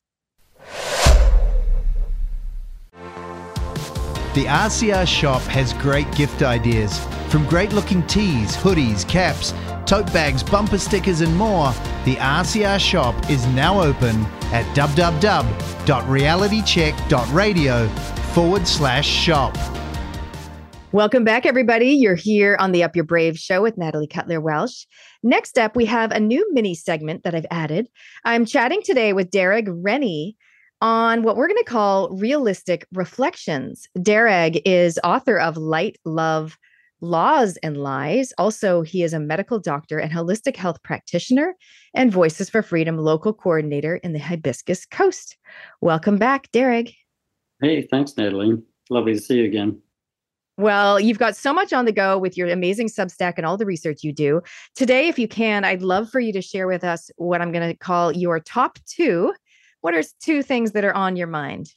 The R C R shop has great gift ideas, from great-looking tees, hoodies, caps, tote bags, bumper stickers, and more. The R C R shop is now open at www.realitycheck.radio forward slash shop. Welcome back, everybody. You're here on the Up Your Brave show with Natalie Cutler-Welsh. Next up, we have a new mini segment that I've added. I'm chatting today with Darag Rennie on what we're going to call Realistic Reflections. Darag is author of Light, Love, Laws, and Lies. Also, he is a medical doctor and holistic health practitioner and Voices for Freedom local coordinator in the Hibiscus Coast. Welcome back, Darag. Hey, thanks, Natalie. Lovely to see you again. Well, you've got so much on the go with your amazing Substack and all the research you do. Today, if you can, I'd love for you to share with us what I'm going to call your top two. What are two things that are on your mind?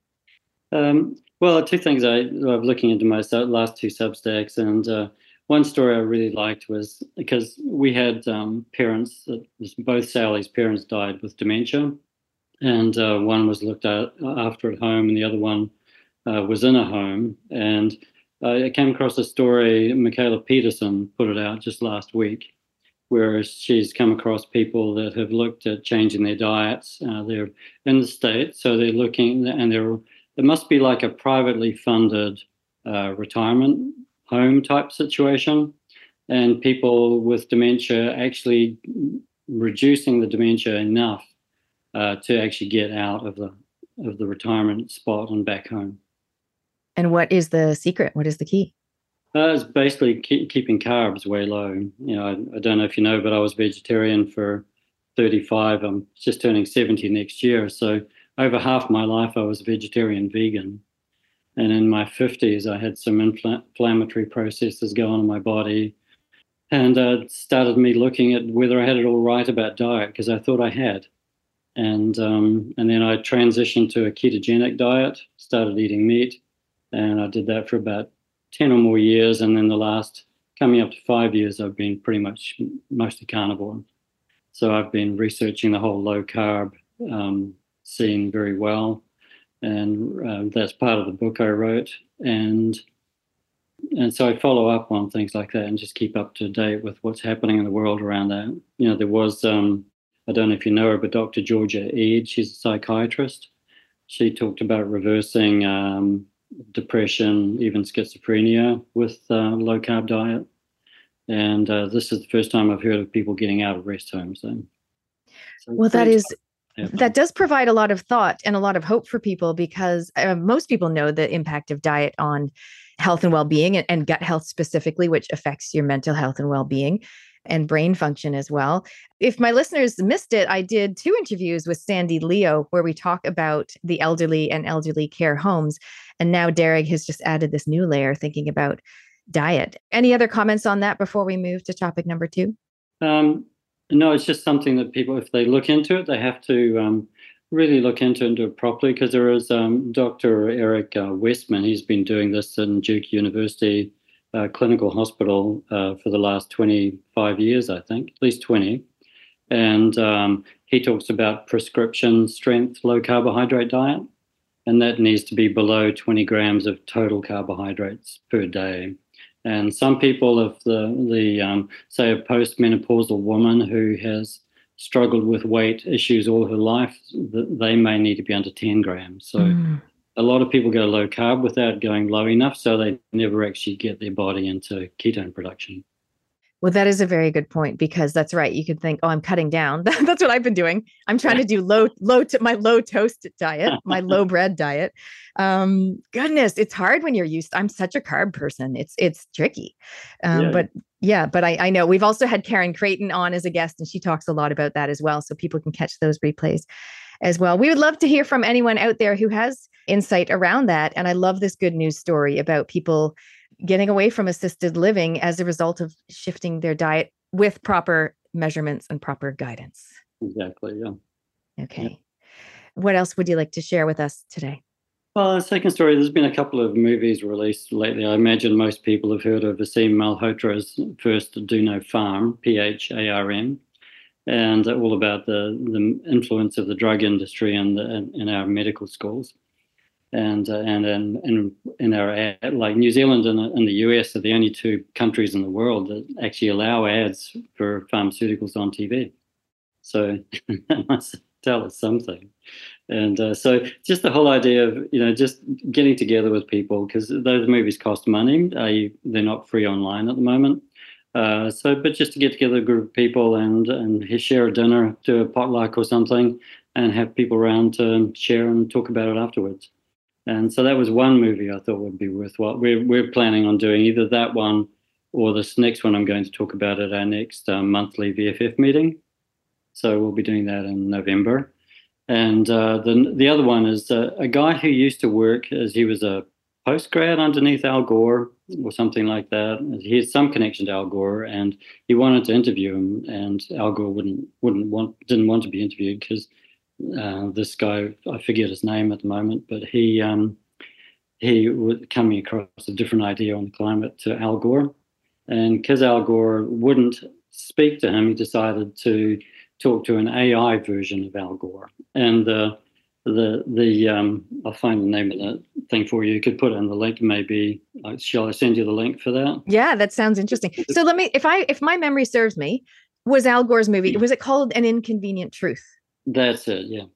Um, well, two things I, I was looking into my last two Substacks, and uh, one story I really liked was because we had um, parents, uh, both Sally's parents died with dementia, and uh, one was looked at after at home, and the other one uh, was in a home. And uh, I came across a story, Michaela Peterson put it out just last week, where she's come across people that have looked at changing their diets. Uh, they're in the States, so they're looking, and they're it must be like a privately funded uh, retirement home type situation, and people with dementia actually reducing the dementia enough uh, to actually get out of the of the retirement spot and back home. And what is the secret? What is the key? Uh, it's basically keep, keeping carbs way low. You know, I, I don't know if you know, but I was vegetarian for thirty-five. I'm just turning seventy next year. So over half my life, I was vegetarian vegan. And in my fifties, I had some infl- inflammatory processes go on in my body. And uh, it started me looking at whether I had it all right about diet, because I thought I had. And um, and then I transitioned to a ketogenic diet, started eating meat. And I did that for about ten or more years. And then the last, coming up to five years, I've been pretty much mostly carnivore. So I've been researching the whole low carb um, scene very well. And uh, that's part of the book I wrote. And and so I follow up on things like that and just keep up to date with what's happening in the world around that. You know, there was, um, I don't know if you know her, but Doctor Georgia Ede, she's a psychiatrist. She talked about reversing um, depression, even schizophrenia with uh, low carb diet. And uh, this is the first time I've heard of people getting out of rest homes. So, so well, that is, that does provide a lot of thought and a lot of hope for people, because uh, most people know the impact of diet on health and well-being, and, and gut health specifically, which affects your mental health and well-being and brain function as well. If my listeners missed it, I did two interviews with Sandy Leo where we talk about the elderly and elderly care homes. And now Darag has just added this new layer thinking about diet. Any other comments on that before we move to topic number two? Um, no, it's just something that people, if they look into it, they have to um, really look into it and do it properly, because there is um, Doctor Eric uh, Westman. He's been doing this in Duke University uh, Clinical Hospital uh, for the last twenty-five years, I think, at least twenty. And um, he talks about prescription strength low carbohydrate diet, and that needs to be below twenty grams of total carbohydrates per day. And some people, if the, the um, say a postmenopausal woman who has struggled with weight issues all her life, they may need to be under ten grams. So mm. a lot of people go low carb without going low enough, so they never actually get their body into ketone production. Well, that is a very good point, because that's right. You could think, oh, I'm cutting down. That's what I've been doing. I'm trying to do low, low to my low toast diet, my low bread diet. Um, goodness, it's hard when you're used. I'm such a carb person. It's, it's tricky. Um, Yeah. But yeah, but I, I know we've also had Karen Creighton on as a guest, and she talks a lot about that as well. So people can catch those replays as well. We would love to hear from anyone out there who has insight around that. And I love this good news story about people getting away from assisted living as a result of shifting their diet with proper measurements and proper guidance. Exactly. Yeah. Okay. Yeah. What else would you like to share with us today? Well, the second story, there's been a couple of movies released lately. I imagine most people have heard of Aseem Malhotra's first Do No Pharm, P H A R M, and all about the, the influence of the drug industry in, the, in, in our medical schools. And uh, and and in, in our ad, like New Zealand and, and the U S are the only two countries in the world that actually allow ads for pharmaceuticals on T V. So that must tell us something. And uh, so just the whole idea of, you know, just getting together with people, because those movies cost money. Uh, they're not free online at the moment. Uh, so, but just to get together a group of people and and share a dinner, do a potluck or something, and have people around to share and talk about it afterwards. And so that was one movie I thought would be worthwhile. We're, we're planning on doing either that one or this next one I'm going to talk about at our next um, monthly V F F meeting. So we'll be doing that in November. And uh, the, the other one is uh, a guy who used to work as he was a postgrad underneath Al Gore or something like that. He had some connection to Al Gore, and he wanted to interview him, and Al Gore wouldn't wouldn't want didn't want to be interviewed because Uh, this guy, I forget his name at the moment, but he um, he was coming across a different idea on climate to Al Gore. And because Al Gore wouldn't speak to him, he decided to talk to an A I version of Al Gore. And the, the, the um, I'll find the name of the thing for you. You could put it in the link maybe. Uh, shall I send you the link for that? Yeah, that sounds interesting. So let me, if I, if my memory serves me, was Al Gore's movie, was it called An Inconvenient Truth? That's it, yeah.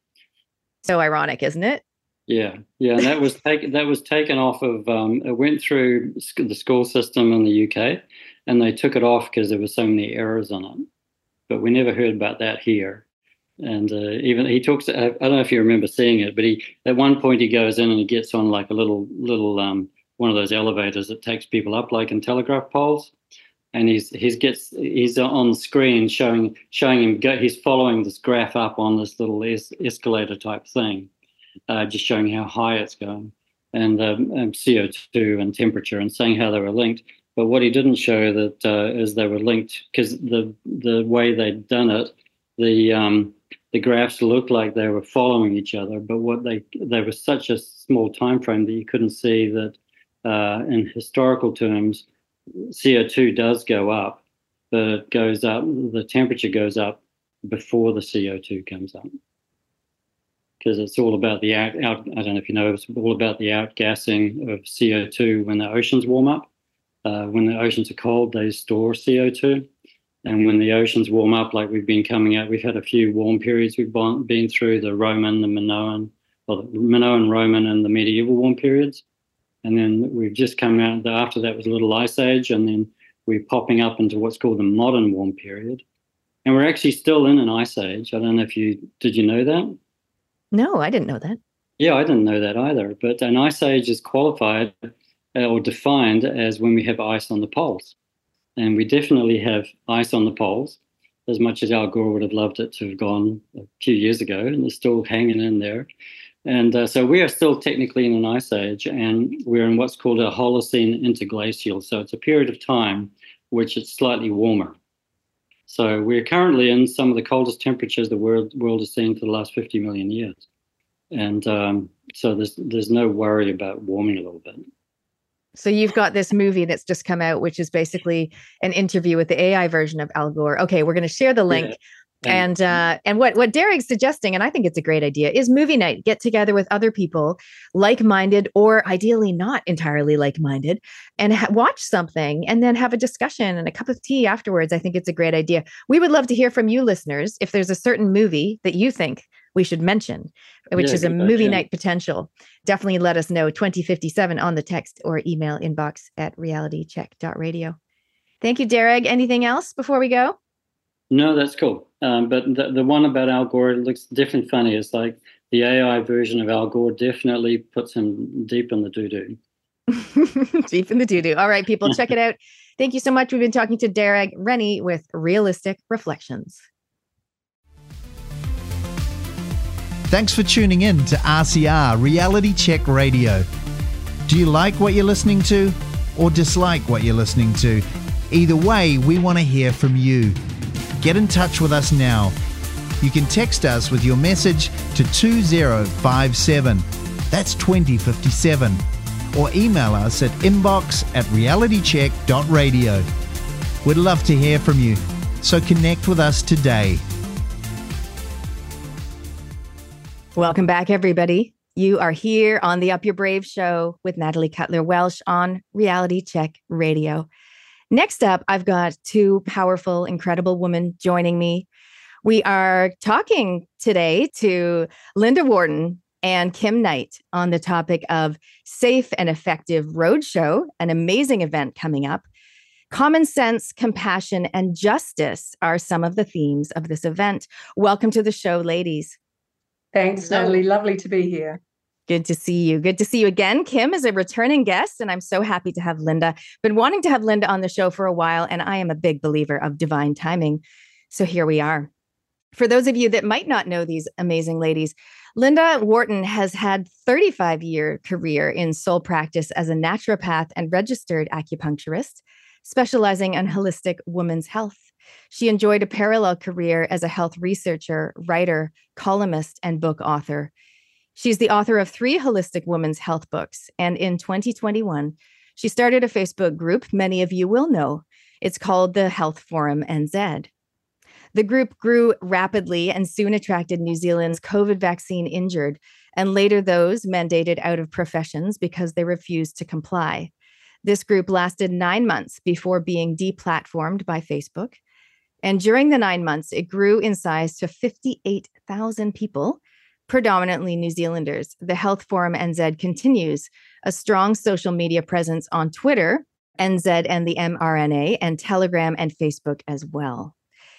So ironic, isn't it? Yeah, yeah. And that was taken. That was taken off of. Um, it went through sc- the school system in the U K, and they took it off because there were so many errors on it. But we never heard about that here. And uh, even he talks. I don't know if you remember seeing it, but he at one point he goes in and he gets on like a little little um, one of those elevators that takes people up like in telegraph poles. And he's he's gets he's on screen showing showing him go, he's following this graph up on this little es- escalator type thing, uh, just showing how high it's going, and um, um, C O two and temperature, and saying how they were linked. But what he didn't show that uh, is they were linked because the the way they'd done it, the um, the graphs looked like they were following each other, but what they they were such a small time frame that you couldn't see that uh, in historical terms. C O two does go up, but it goes up, the temperature goes up before the C O two comes up. Because it's all about the out, out, I don't know if you know, it's all about the outgassing of C O two when the oceans warm up. Uh, when the oceans are cold, they store C O two. And when the oceans warm up, like we've been coming out, we've had a few warm periods we've been through, the Roman, the Minoan, well, the Minoan, Roman, and the medieval warm periods. And then we've just come out, after that was a little ice age, and then we're popping up into what's called the modern warm period. And we're actually still in an ice age. I don't know if you, did you know that? No, I didn't know that. Yeah, I didn't know that either. But an ice age is qualified uh, or defined as when we have ice on the poles. And we definitely have ice on the poles, as much as Al Gore would have loved it to have gone a few years ago, and it's still hanging in there. And uh, so we are still technically in an ice age, and we're in what's called a Holocene interglacial. So it's a period of time which it's slightly warmer. So we're currently in some of the coldest temperatures the world, world has seen for the last fifty million years. And um, so there's there's no worry about warming a little bit. So you've got this movie that's just come out, which is basically an interview with the A I version of Al Gore. Okay, we're going to share the link. Yeah. And uh, and what, what Derek's suggesting, and I think it's a great idea, is movie night. Get together with other people, like-minded or ideally not entirely like-minded, and ha- watch something and then have a discussion and a cup of tea afterwards. I think it's a great idea. We would love to hear from you listeners if there's a certain movie that you think we should mention, which yeah, is a movie idea. Night potential. Definitely let us know, twenty fifty-seven on the text or email inbox at realitycheck dot radio. Thank you, Derek. Anything else before we go? No, that's cool. Um, but the, the one about Al Gore, it looks definitely funny. It's like the A I version of Al Gore definitely puts him deep in the doo-doo. Deep in the doo-doo. All right, people, check it out. Thank you so much. We've been talking to Derek Rennie with Realistic Reflections. Thanks for tuning in to R C R Reality Check Radio. Do you like what you're listening to or dislike what you're listening to? Either way, we want to hear from you. Get in touch with us now. You can text us with your message to two zero five seven. That's twenty fifty-seven. Or email us at inbox at realitycheck dot radio. We'd love to hear from you, so connect with us today. Welcome back, everybody. You are here on the Up Your Brave show with Natalie Cutler-Welsh on Reality Check Radio. Next up, I've got two powerful, incredible women joining me. We are talking today to Linda Wharton and Kim Knight on the topic of Safe and Effective Roadshow, an amazing event coming up. Common sense, compassion, and justice are some of the themes of this event. Welcome to the show, ladies. Thanks, Natalie. Lovely to be here. Good to see you. Good to see you again. Kim is a returning guest, and I'm so happy to have Linda. Been wanting to have Linda on the show for a while, and I am a big believer of divine timing. So here we are. For those of you that might not know these amazing ladies, Linda Wharton has had a thirty-five year career in soul practice as a naturopath and registered acupuncturist, specializing in holistic women's health. She enjoyed a parallel career as a health researcher, writer, columnist, and book author. She's the author of three holistic women's health books, and in twenty twenty-one, she started a Facebook group many of you will know. It's called the Health Forum N Z. The group grew rapidly and soon attracted New Zealand's COVID vaccine injured, and later those mandated out of professions because they refused to comply. This group lasted nine months before being deplatformed by Facebook. And during the nine months, it grew in size to fifty-eight thousand people, predominantly New Zealanders. The Health Forum N Z continues a strong social media presence on Twitter, N Z and the M R N A, and Telegram and Facebook as well.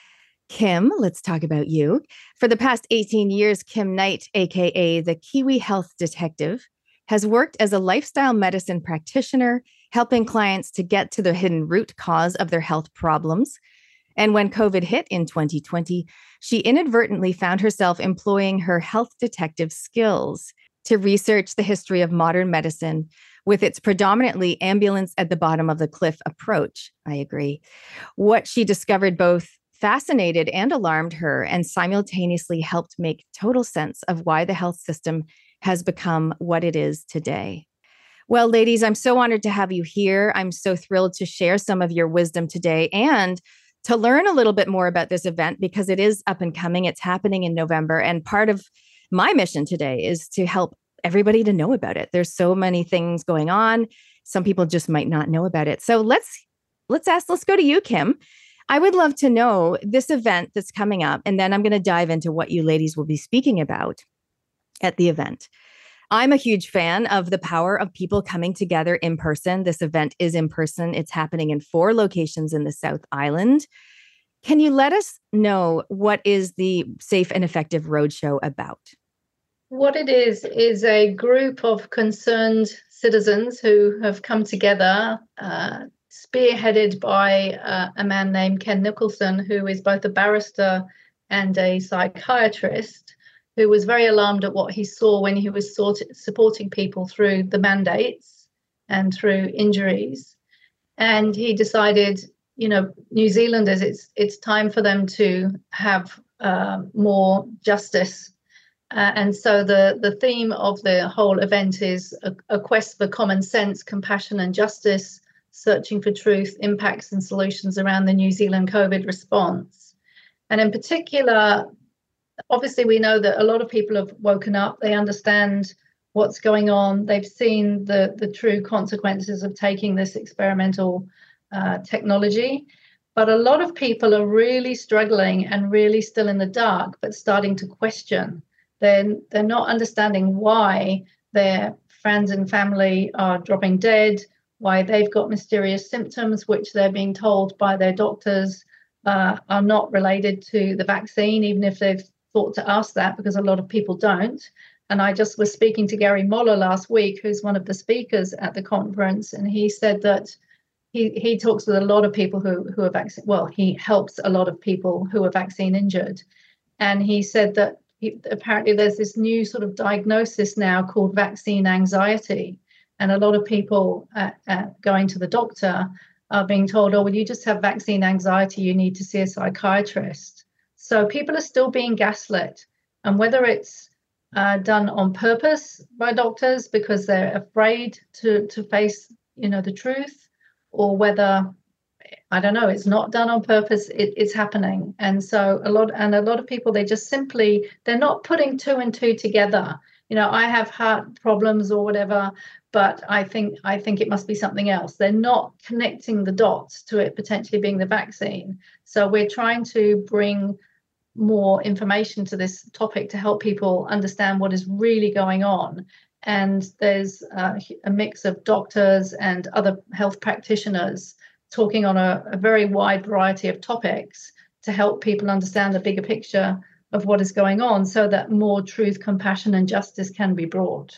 Kim, let's talk about you. For the past eighteen years, Kim Knight, A K A the Kiwi Health Detective, has worked as a lifestyle medicine practitioner, helping clients to get to the hidden root cause of their health problems. And when COVID hit in twenty twenty, she inadvertently found herself employing her health detective skills to research the history of modern medicine with its predominantly ambulance at the bottom of the cliff approach. I agree. What she discovered both fascinated and alarmed her, and simultaneously helped make total sense of why the health system has become what it is today. Well, ladies, I'm so honored to have you here. I'm so thrilled to share some of your wisdom today and to learn a little bit more about this event because it is up and coming. It's happening in November. And part of my mission today is to help everybody to know about it. There's so many things going on. Some people just might not know about it. So let's let's ask, let's go to you, Kim. I would love to know this event that's coming up, and then I'm going to dive into what you ladies will be speaking about at the event. I'm a huge fan of the power of people coming together in person. This event is in person. It's happening in four locations in the South Island. Can you let us know what is the Safe and Effective Roadshow about? What it is, is a group of concerned citizens who have come together, uh, spearheaded by uh, a man named Ken Nicholson, who is both a barrister and a psychiatrist, who was very alarmed at what he saw when he was sort supporting people through the mandates and through injuries. And he decided, you know, New Zealanders, it's it's time for them to have uh, more justice. Uh, and so the, the theme of the whole event is a, a quest for common sense, compassion and justice, searching for truth, impacts and solutions around the New Zealand COVID response. And in particular, obviously, we know that a lot of people have woken up. They understand what's going on. They've seen the, the true consequences of taking this experimental uh, technology. But a lot of people are really struggling and really still in the dark, but starting to question. They're, they're not understanding why their friends and family are dropping dead, why they've got mysterious symptoms, which they're being told by their doctors uh, are not related to the vaccine, even if they've thought to ask that, because a lot of people don't. And I just was speaking to Gary Moller last week, who's one of the speakers at the conference, and he said that he he talks with a lot of people who who are vaccine. Well, he helps a lot of people who are vaccine injured, and he said that he, apparently there's this new sort of diagnosis now called vaccine anxiety, and a lot of people uh, uh, going to the doctor are being told, "Oh, well, you just have vaccine anxiety. You need to see a psychiatrist." So people are still being gaslit, and whether it's uh, done on purpose by doctors because they're afraid to to face, you know, the truth, or whether, I don't know, it's not done on purpose, it, it's happening. And so a lot, and a lot of people, they just simply, they're not putting two and two together. You know, I have heart problems or whatever, but I think I think it must be something else. They're not connecting the dots to it potentially being the vaccine. So we're trying to bring more information to this topic to help people understand what is really going on. And there's uh, a mix of doctors and other health practitioners talking on a, a very wide variety of topics to help people understand the bigger picture of what is going on, so that more truth, compassion, and justice can be brought.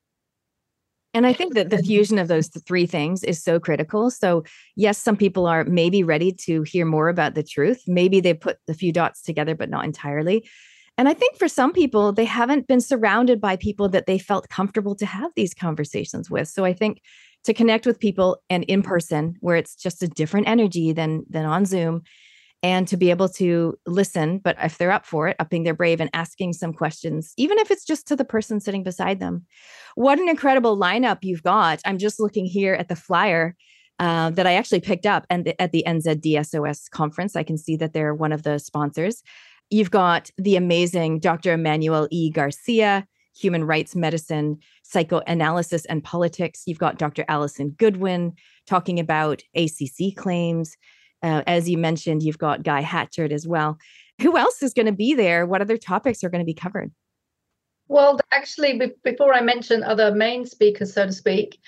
And I think that the fusion of those three things is so critical. So yes, some people are maybe ready to hear more about the truth. Maybe they put a few dots together, but not entirely. And I think for some people, they haven't been surrounded by people that they felt comfortable to have these conversations with. So I think to connect with people and in person, where it's just a different energy than, than on Zoom, and to be able to listen, but if they're up for it, upping their brave and asking some questions, even if it's just to the person sitting beside them. What an incredible lineup you've got. I'm just looking here at the flyer uh, that I actually picked up and at the N Z D S O S conference. I can see that they're one of the sponsors. You've got the amazing Doctor Emmanuel E. Garcia, Human Rights Medicine, Psychoanalysis and Politics. You've got Doctor Alison Goodwin talking about A C C claims. Uh, as you mentioned, you've got Guy Hatchard as well. Who else is going to be there? What other topics are going to be covered? Well, actually, be- before I mention other main speakers, so to speak,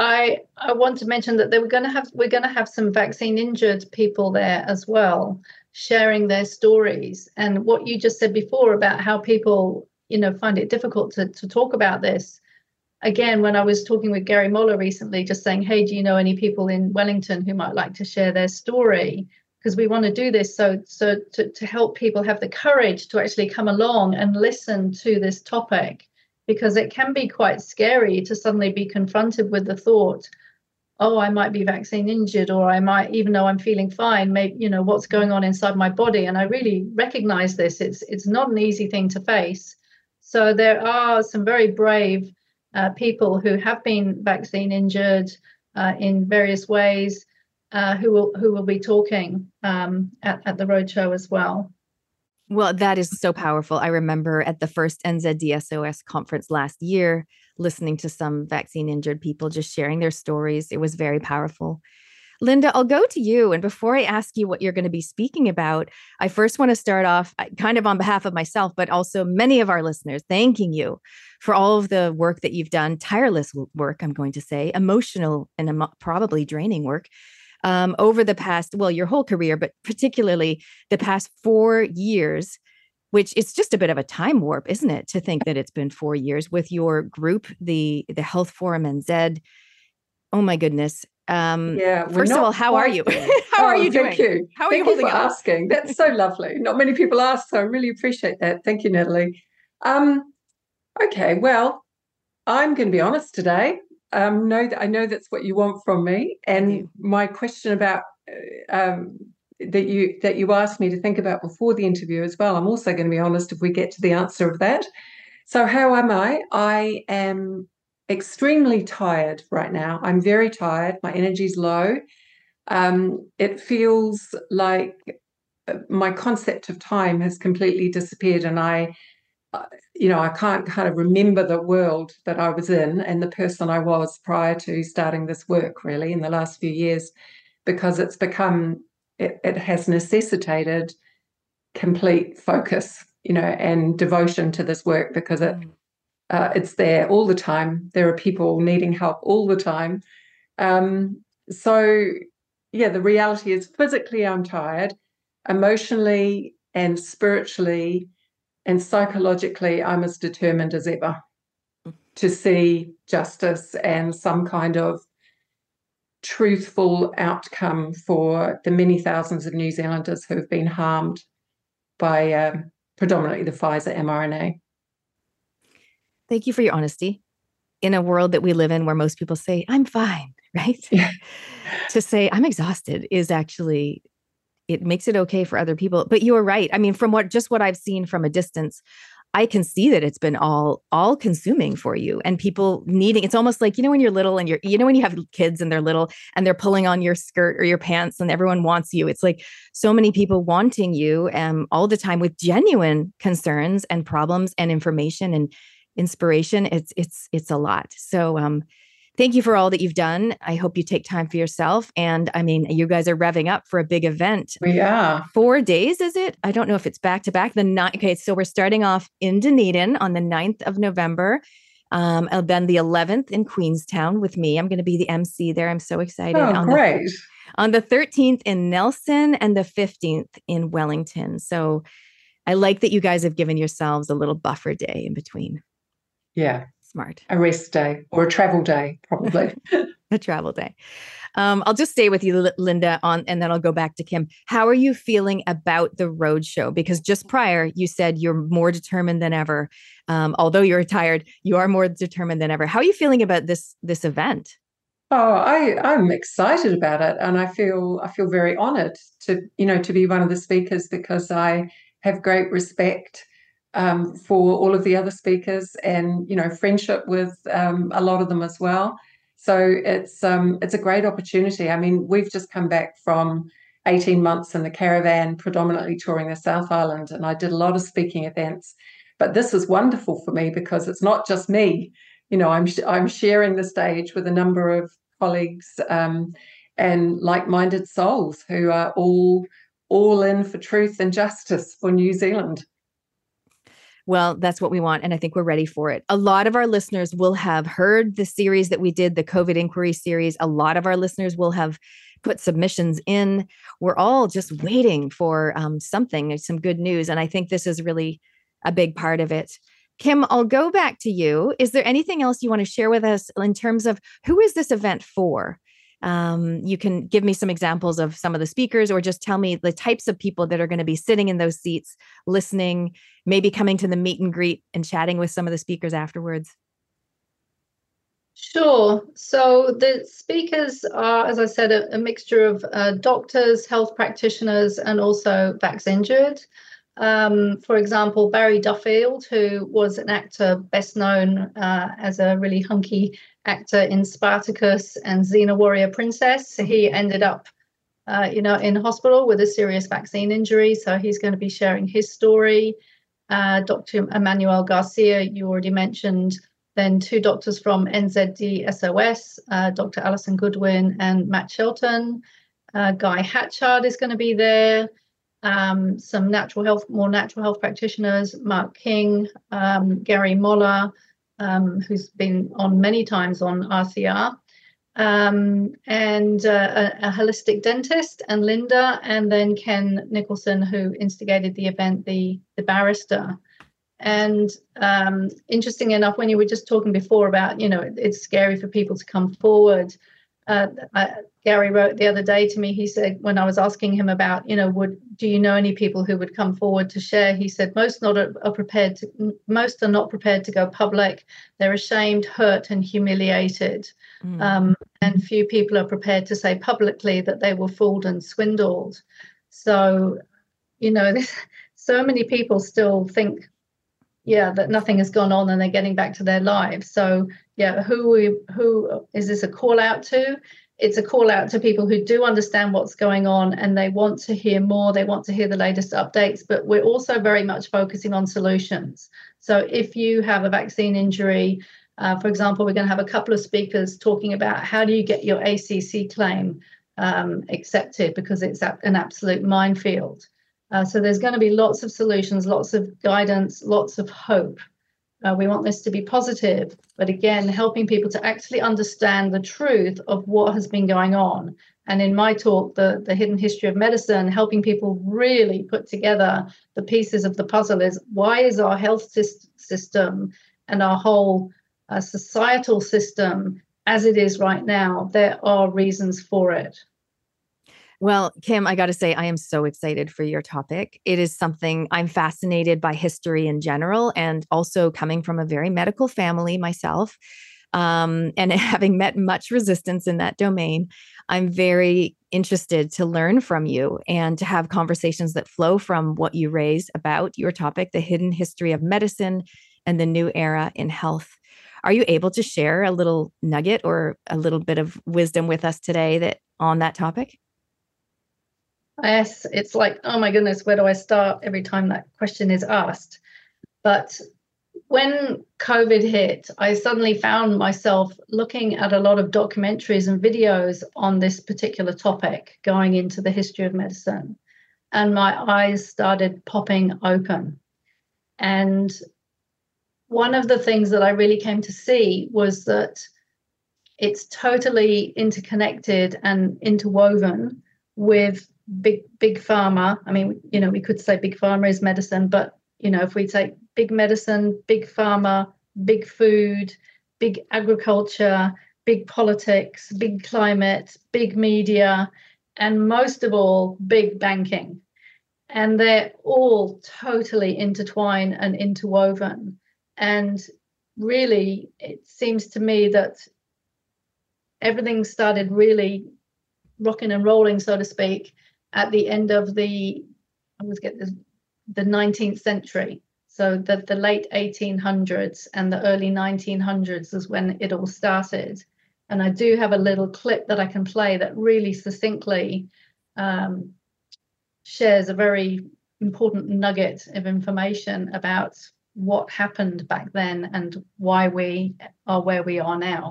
I I want to mention that they were going to have we're going to have some vaccine injured people there as well, sharing their stories. And what you just said before about how people, you know, find it difficult to to talk about this. Again, when I was talking with Gary Moller recently, just saying, hey, do you know any people in Wellington who might like to share their story? Because we want to do this so so to, to help people have the courage to actually come along and listen to this topic, because it can be quite scary to suddenly be confronted with the thought, oh, I might be vaccine injured, or I might, even though I'm feeling fine, maybe, you know, what's going on inside my body? And I really recognize this. It's it's not an easy thing to face. So there are some very brave Uh, people who have been vaccine injured uh, in various ways, uh, who will who will be talking um, at, at the roadshow as well. Well, that is so powerful. I remember at the first N Z D S O S conference last year, listening to some vaccine injured people just sharing their stories. It was very powerful. Linda, I'll go to you. And before I ask you what you're going to be speaking about, I first want to start off kind of on behalf of myself, but also many of our listeners, thanking you for all of the work that you've done, tireless work, I'm going to say, emotional and emo- probably draining work um, over the past, well, your whole career, but particularly the past four years, which is just a bit of a time warp, isn't it? To think that it's been four years with your group, the, the Health Forum N Z. Oh my goodness. Um, yeah. First of all, how are you? how oh, are you doing? Thank you. How are thank you holding you for up? asking. That's so lovely. Not many people ask, so I really appreciate that. Thank you, Natalie. Um, okay, well, I'm going to be honest today. Um, know that I know that's what you want from me, and my question about uh, um, that you that you asked me to think about before the interview as well. I'm also going to be honest if we get to the answer of that. So, how am I? I am extremely tired right now. I'm very tired. My energy's low. Um, it feels like my concept of time has completely disappeared, and I, uh, you know, I can't kind of remember the world that I was in and the person I was prior to starting this work, really, in the last few years, because it's become, it, it has necessitated complete focus, you know, and devotion to this work, because it, uh, it's there all the time. There are people needing help all the time. Um, so, yeah, the reality is physically I'm tired, emotionally and spiritually and psychologically I'm as determined as ever to see justice and some kind of truthful outcome for the many thousands of New Zealanders who have been harmed by um, predominantly the Pfizer mRNA. Thank you for your honesty. In a world that we live in where most people say, I'm fine, right? Yeah. To say I'm exhausted is actually, it makes it okay for other people. But you are right. I mean, from what just what I've seen from a distance, I can see that it's been all all consuming for you and people needing, it's almost like, you know, when you're little and you're, you know, when you have kids and they're little and they're pulling on your skirt or your pants and everyone wants you. It's like so many people wanting you um, all the time with genuine concerns and problems and information and inspiration. It's, it's, it's a lot. So um, thank you for all that you've done. I hope you take time for yourself. And I mean, you guys are revving up for a big event. We are. Four days, is it? I don't know if it's back to back. The nine. Okay, so we're starting off in Dunedin on the ninth of November. Um, and then the eleventh in Queenstown with me. I'm going to be the M C there. I'm so excited. Oh, on great. The, on the thirteenth in Nelson and the fifteenth in Wellington. So I like that you guys have given yourselves a little buffer day in between. Yeah. Smart. A rest day or a travel day, probably. A travel day. Um, I'll just stay with you, Linda, on, and then I'll go back to Kim. How are you feeling about the road show? Because just prior, you said you're more determined than ever. Um, although you're retired, you are more determined than ever. How are you feeling about this this event? Oh, I, I'm excited about it, and I feel I feel very honoured to you know to be one of the speakers because I have great respect um, for all of the other speakers, and you know friendship with um, a lot of them as well. So it's um, it's a great opportunity. I mean, we've just come back from eighteen months in the caravan, predominantly touring the South Island, and I did a lot of speaking events. But this is wonderful for me because it's not just me. You know, I'm I'm sharing the stage with a number of colleagues um, and like-minded souls who are all all in for truth and justice for New Zealand. Well, that's what we want. And I think we're ready for it. A lot of our listeners will have heard the series that we did, the COVID inquiry series. A lot of our listeners will have put submissions in. We're all just waiting for um, something, some good news. And I think this is really a big part of it. Kim, I'll go back to you. Is there anything else you want to share with us in terms of who is this event for? Um, you can give me some examples of some of the speakers or just tell me the types of people that are going to be sitting in those seats, listening, maybe coming to the meet and greet and chatting with some of the speakers afterwards. Sure. So the speakers are, as I said, a, a mixture of uh, doctors, health practitioners, and also vaccine-injured. Um, for example, Barry Duffield, who was an actor best known uh, as a really hunky actor in Spartacus and Xena Warrior Princess. He ended up, uh, you know, in hospital with a serious vaccine injury. So he's going to be sharing his story. Uh, Doctor Emmanuel Garcia, you already mentioned. Then two doctors from N Z D S O S, uh, Doctor Alison Goodwin and Matt Shelton. Uh, Guy Hatchard is going to be there. Um, some natural health, more natural health practitioners, Mark King, um, Gary Moller, um, who's been on many times on R C R, um, and uh, a, a holistic dentist, and Linda, and then Ken Nicholson, who instigated the event, the, the barrister. And um, interesting enough, when you were just talking before about, you know, it, it's scary for people to come forward. Uh, I, Gary wrote the other day to me, he said, when I was asking him about, you know, would do you know any people who would come forward to share? He said, most not are, are prepared to, most are not prepared to go public. They're ashamed, hurt, and humiliated. Mm. Um, and few people are prepared to say publicly that they were fooled and swindled. So, you know, so many people still think, yeah, that nothing has gone on and they're getting back to their lives. So, yeah, who we, who is this a call out to? It's a call out to people who do understand what's going on and they want to hear more. They want to hear the latest updates, but we're also very much focusing on solutions. So if you have a vaccine injury, uh, for example, we're going to have a couple of speakers talking about how do you get your A C C claim um, accepted, because it's an absolute minefield. Uh, so there's going to be lots of solutions, lots of guidance, lots of hope. Uh, we want this to be positive, but again, helping people to actually understand the truth of what has been going on. And in my talk, the, the hidden history of medicine, helping people really put together the pieces of the puzzle is, why is our health system and our whole uh, societal system as it is right now? There are reasons for it. Well, Kim, I got to say, I am so excited for your topic. It is something I'm fascinated by history in general, and also coming from a very medical family myself, um, and having met much resistance in that domain, I'm very interested to learn from you and to have conversations that flow from what you raise about your topic, the hidden history of medicine and the new era in health. Are you able to share a little nugget or a little bit of wisdom with us today that on that topic? Yes, it's like, oh my goodness, where do I start every time that question is asked? But when COVID hit, I suddenly found myself looking at a lot of documentaries and videos on this particular topic, going into the history of medicine. And my eyes started popping open. And one of the things that I really came to see was that it's totally interconnected and interwoven with big, big pharma. I mean, you know, we could say big pharma is medicine, but, you know, if we take big medicine, big pharma, big food, big agriculture, big politics, big climate, big media, and most of all, big banking. And they're all totally intertwined and interwoven. And really, it seems to me that everything started really rocking and rolling, so to speak, at the end of the, I always get this, the nineteenth century. So the, the late eighteen hundreds and the early nineteen hundreds is when it all started. And I do have a little clip that I can play that really succinctly um, shares a very important nugget of information about what happened back then and why we are where we are now.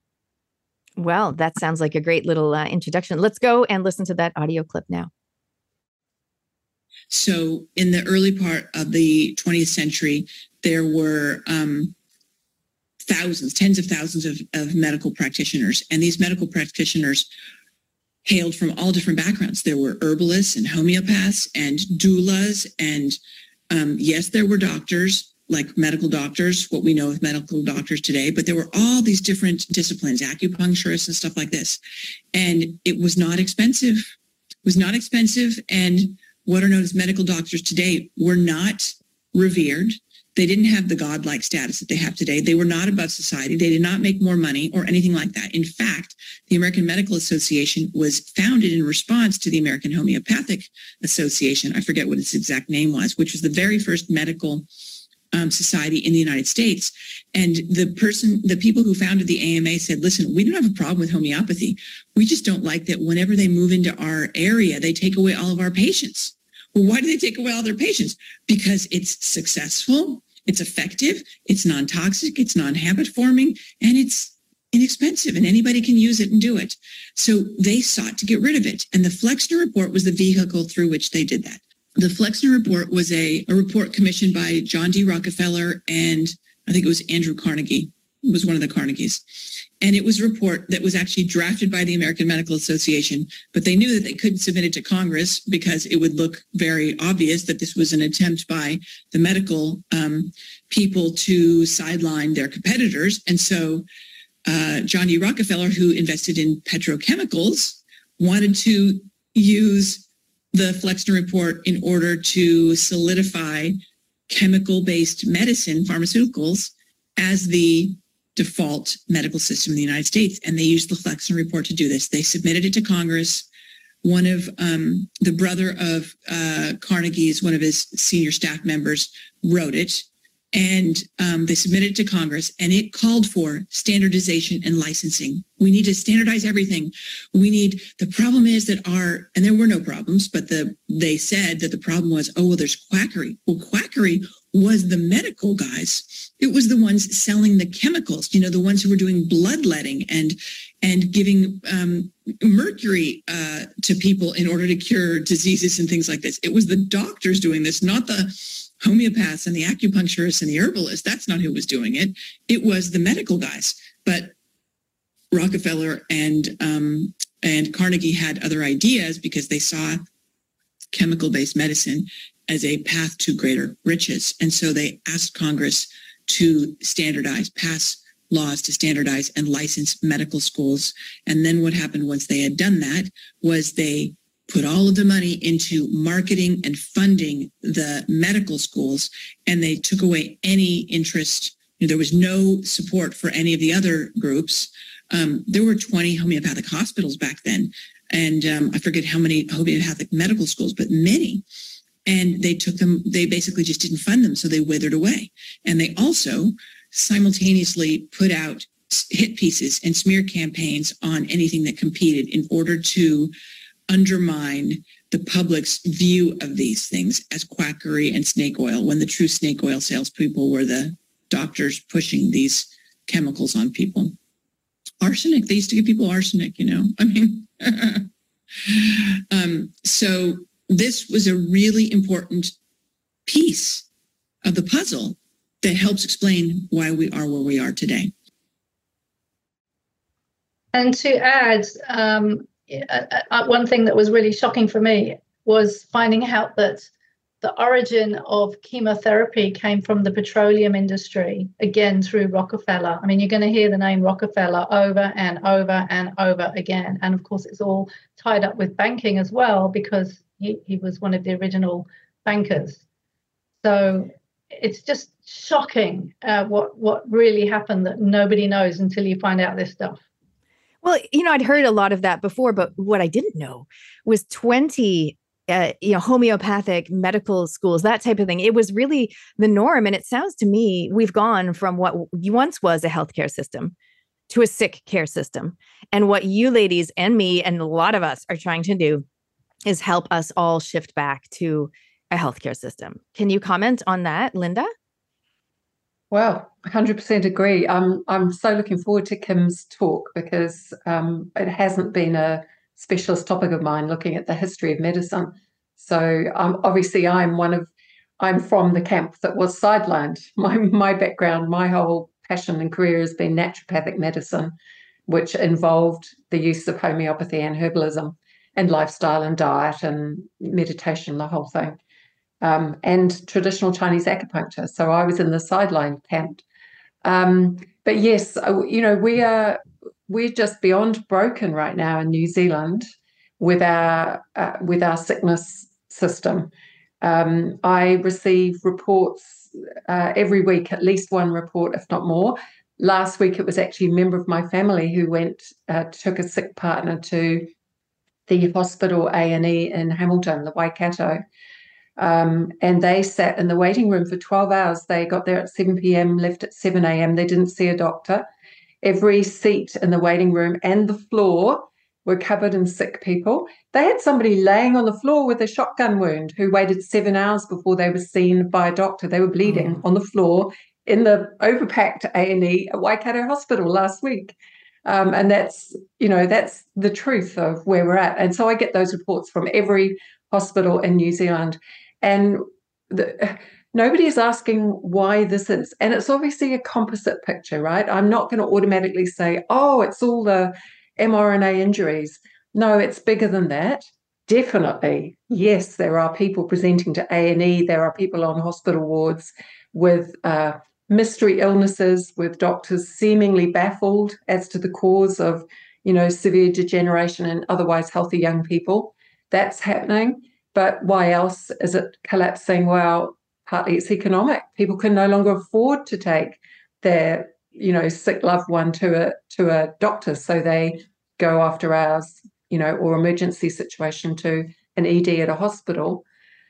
Well, that sounds like a great little uh, introduction. Let's go and listen to that audio clip now. So in the early part of the twentieth century, there were um, thousands, tens of thousands of, of medical practitioners. And these medical practitioners hailed from all different backgrounds. There were herbalists and homeopaths and doulas. And um, yes, there were doctors, like medical doctors, what we know of medical doctors today, but there were all these different disciplines, acupuncturists and stuff like this. And it was not expensive. It was not expensive. And what are known as medical doctors today were not revered. They didn't have the godlike status that they have today. They were not above society. They did not make more money or anything like that. In fact, the American Medical Association was founded in response to the American Homeopathic Association. I forget what its exact name was, which was the very first medical Um, society in the United States. And the person, the people who founded the A M A said, listen, we don't have a problem with homeopathy. We just don't like that whenever they move into our area, they take away all of our patients. Well, why do they take away all their patients? Because it's successful, it's effective, it's non-toxic, it's non-habit forming, and it's inexpensive, and anybody can use it and do it. So they sought to get rid of it. And the Flexner Report was the vehicle through which they did that. The Flexner Report was a, a report commissioned by John D. Rockefeller and I think it was Andrew Carnegie. It was one of the Carnegies. And it was a report that was actually drafted by the American Medical Association, but they knew that they couldn't submit it to Congress because it would look very obvious that this was an attempt by the medical um, people to sideline their competitors. And so uh, John D. Rockefeller, who invested in petrochemicals, wanted to use the Flexner Report in order to solidify chemical-based medicine, pharmaceuticals, as the default medical system in the United States. And they used the Flexner Report to do this. They submitted it to Congress. One of um, the brother of uh, Carnegie's, one of his senior staff members, wrote it. And um, they submitted it to Congress, and it called for standardization and licensing. We need to standardize everything. We need, the problem is that our, and there were no problems, but the they said that the problem was, oh, well, there's quackery. Well, quackery was the medical guys. It was the ones selling the chemicals, you know, the ones who were doing bloodletting and, and giving um, mercury uh, to people in order to cure diseases and things like this. It was the doctors doing this, not the homeopaths and the acupuncturists and the herbalists. That's not who was doing it. It was the medical guys. But Rockefeller and um, and Carnegie had other ideas because they saw chemical-based medicine as a path to greater riches. And so they asked Congress to standardize, pass laws to standardize and license medical schools. And then what happened once they had done that was they put all of the money into marketing and funding the medical schools, and they took away any interest. There was no support for any of the other groups. Um, there were twenty homeopathic hospitals back then, and um, I forget how many homeopathic medical schools, but many. And they took them, they basically just didn't fund them, so they withered away. And they also simultaneously put out hit pieces and smear campaigns on anything that competed in order to undermine the public's view of these things as quackery and snake oil, when the true snake oil salespeople were the doctors pushing these chemicals on people. Arsenic, they used to give people arsenic, you know, I mean, um, so this was a really important piece of the puzzle that helps explain why we are where we are today. And to add, um, uh, one thing that was really shocking for me was finding out that the origin of chemotherapy came from the petroleum industry, again, through Rockefeller. I mean, you're going to hear the name Rockefeller over and over and over again. And of course, it's all tied up with banking as well, because he, he was one of the original bankers. So it's just shocking uh, what, what really happened that nobody knows until you find out this stuff. Well, you know, I'd heard a lot of that before, but what I didn't know was twenty Uh, you know, homeopathic medical schools, that type of thing. It was really the norm. And it sounds to me, we've gone from what once was a healthcare system to a sick care system. And what you ladies and me and a lot of us are trying to do is help us all shift back to a healthcare system. Can you comment on that, Linda? Well, one hundred percent agree. I'm, I'm so looking forward to Kim's talk, because um, it hasn't been a specialist topic of mine, looking at the history of medicine. So um, obviously I'm one of, I'm from the camp that was sidelined. My, my background, my whole passion and career has been naturopathic medicine, which involved the use of homeopathy and herbalism and lifestyle and diet and meditation, the whole thing, um, and traditional Chinese acupuncture. So I was in the sideline camp. Um, but yes, you know, we are, we're just beyond broken right now in New Zealand with our uh, with our sickness system. Um, I receive reports uh, every week, at least one report, if not more. Last week, it was actually a member of my family who went, uh, took a sick partner to the hospital A and E in Hamilton, the Waikato, um, and they sat in the waiting room for twelve hours. They got there at seven p.m., left at seven a.m. They didn't see a doctor. Every seat in the waiting room and the floor were covered in sick people. They had somebody laying on the floor with a shotgun wound who waited seven hours before they were seen by a doctor. They were bleeding mm. on the floor in the overpacked A and E at Waikato Hospital last week. Um, and that's, you know, that's the truth of where we're at. And so I get those reports from every hospital in New Zealand. And the nobody is asking why this is. And it's obviously a composite picture, right? I'm not going to automatically say, oh, it's all the mRNA injuries. No, it's bigger than that. Definitely. Yes, there are people presenting to A and E. There are people on hospital wards with uh, mystery illnesses, with doctors seemingly baffled as to the cause of, you know, severe degeneration in otherwise healthy young people. That's happening. But why else is it collapsing? Well, partly it's economic. People can no longer afford to take their, you know, sick loved one to a to a doctor, so they go after hours, you know, or emergency situation to an E D at a hospital.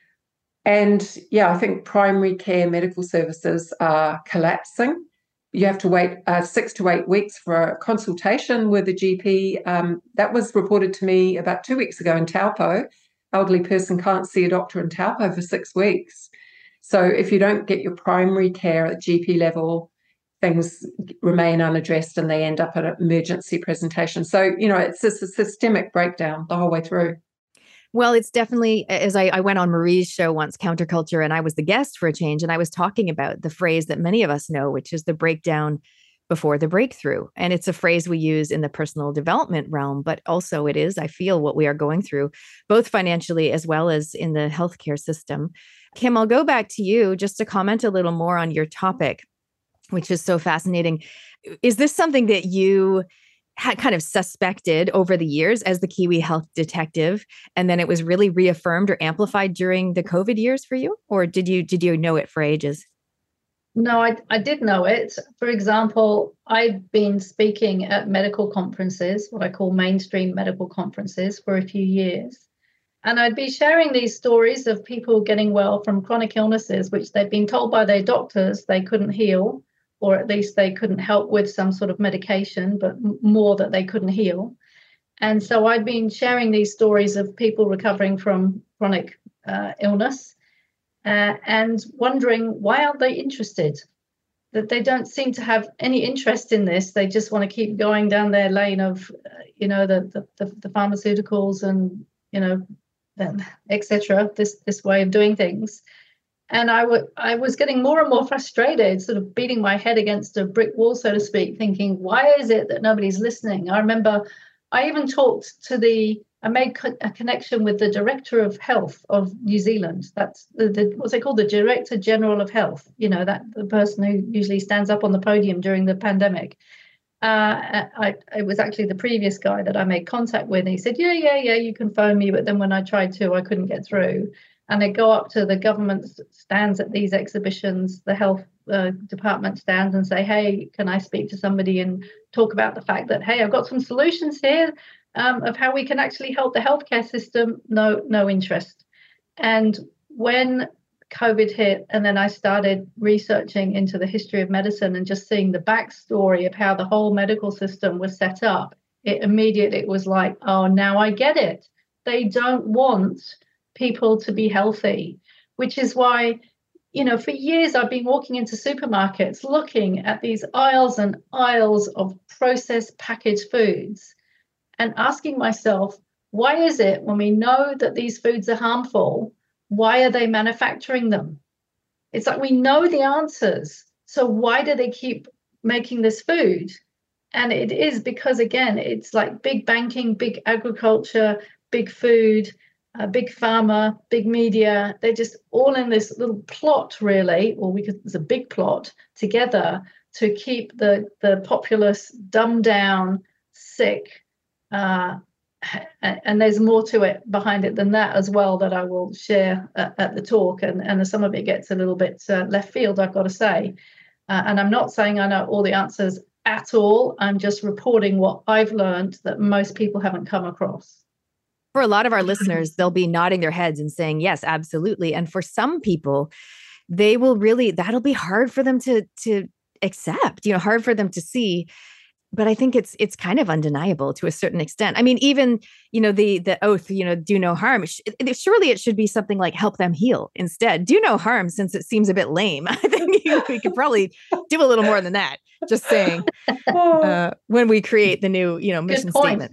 And yeah, I think primary care medical services are collapsing. You have to wait uh, six to eight weeks for a consultation with a G P. Um, that was reported to me about two weeks ago in Taupo. Elderly person can't see a doctor in Taupo for six weeks. So if you don't get your primary care at G P level things remain unaddressed and they end up at an emergency presentation. So, you know, it's just a systemic breakdown the whole way through. Well, it's definitely, as I, I went on Marie's show once, Counterculture, and I was the guest for a change, and I was talking about the phrase that many of us know, which is the breakdown before the breakthrough. And it's a phrase we use in the personal development realm, but also it is, I feel, what we are going through, both financially as well as in the healthcare system. Kim, I'll go back to you just to comment a little more on your topic, which is so fascinating. Is this something that you had kind of suspected over the years as the Kiwi health detective, and then it was really reaffirmed or amplified during the COVID years for you? Or did you did you know it for ages? No, I, I did know it. For example, I'd been speaking at medical conferences, what I call mainstream medical conferences, for a few years. And I'd be sharing these stories of people getting well from chronic illnesses, which they'd been told by their doctors they couldn't heal, or at least they couldn't help with some sort of medication, but more that they couldn't heal. And so I'd been sharing these stories of people recovering from chronic uh, illness. Uh, and wondering, why aren't they interested? That they don't seem to have any interest in this. They just want to keep going down their lane of, uh, you know, the, the the pharmaceuticals and, you know, et cetera, this, this way of doing things. And I, w- I was getting more and more frustrated, sort of beating my head against a brick wall, so to speak, thinking, why is it that nobody's listening? I remember I even talked to the I made co- a connection with the Director of Health of New Zealand. That's the, the what's it called, the Director General of Health. You know, that the person who usually stands up on the podium during the pandemic. Uh, I, it was actually the previous guy that I made contact with. And he said, "Yeah, yeah, yeah, you can phone me." But then when I tried to, I couldn't get through. And they go up to the government stands at these exhibitions, the health uh, department stands, and say, "Hey, can I speak to somebody and talk about the fact that, hey, I've got some solutions here." Um, of how we can actually help the healthcare system, no, no interest. And when COVID hit, and then I started researching into the history of medicine and just seeing the backstory of how the whole medical system was set up, it immediately it was like, oh, now I get it. They don't want people to be healthy, which is why, you know, for years I've been walking into supermarkets looking at these aisles and aisles of processed packaged foods, and asking myself, why is it when we know that these foods are harmful, why are they manufacturing them? It's like we know the answers. So why do they keep making this food? And it is because, again, it's like big banking, big agriculture, big food, uh, big pharma, big media. They're just all in this little plot, really, or we could, it's a big plot together to keep the, the populace dumbed down, sick, Uh, and there's more to it behind it than that as well that I will share at, at the talk. And, and some of it gets a little bit uh, left field, I've got to say. Uh, and I'm not saying I know all the answers at all. I'm just reporting what I've learned that most people haven't come across. For a lot of our listeners, they'll be nodding their heads and saying, yes, absolutely. And for some people, they will really, that'll be hard for them to, to accept, you know, hard for them to see. But I think it's it's kind of undeniable to a certain extent. I mean, even, you know, the the oath, you know, do no harm. Surely it should be something like help them heal instead. Do no harm, since it seems a bit lame. I think we could probably do a little more than that. Just saying, uh, when we create the new, you know, mission statement.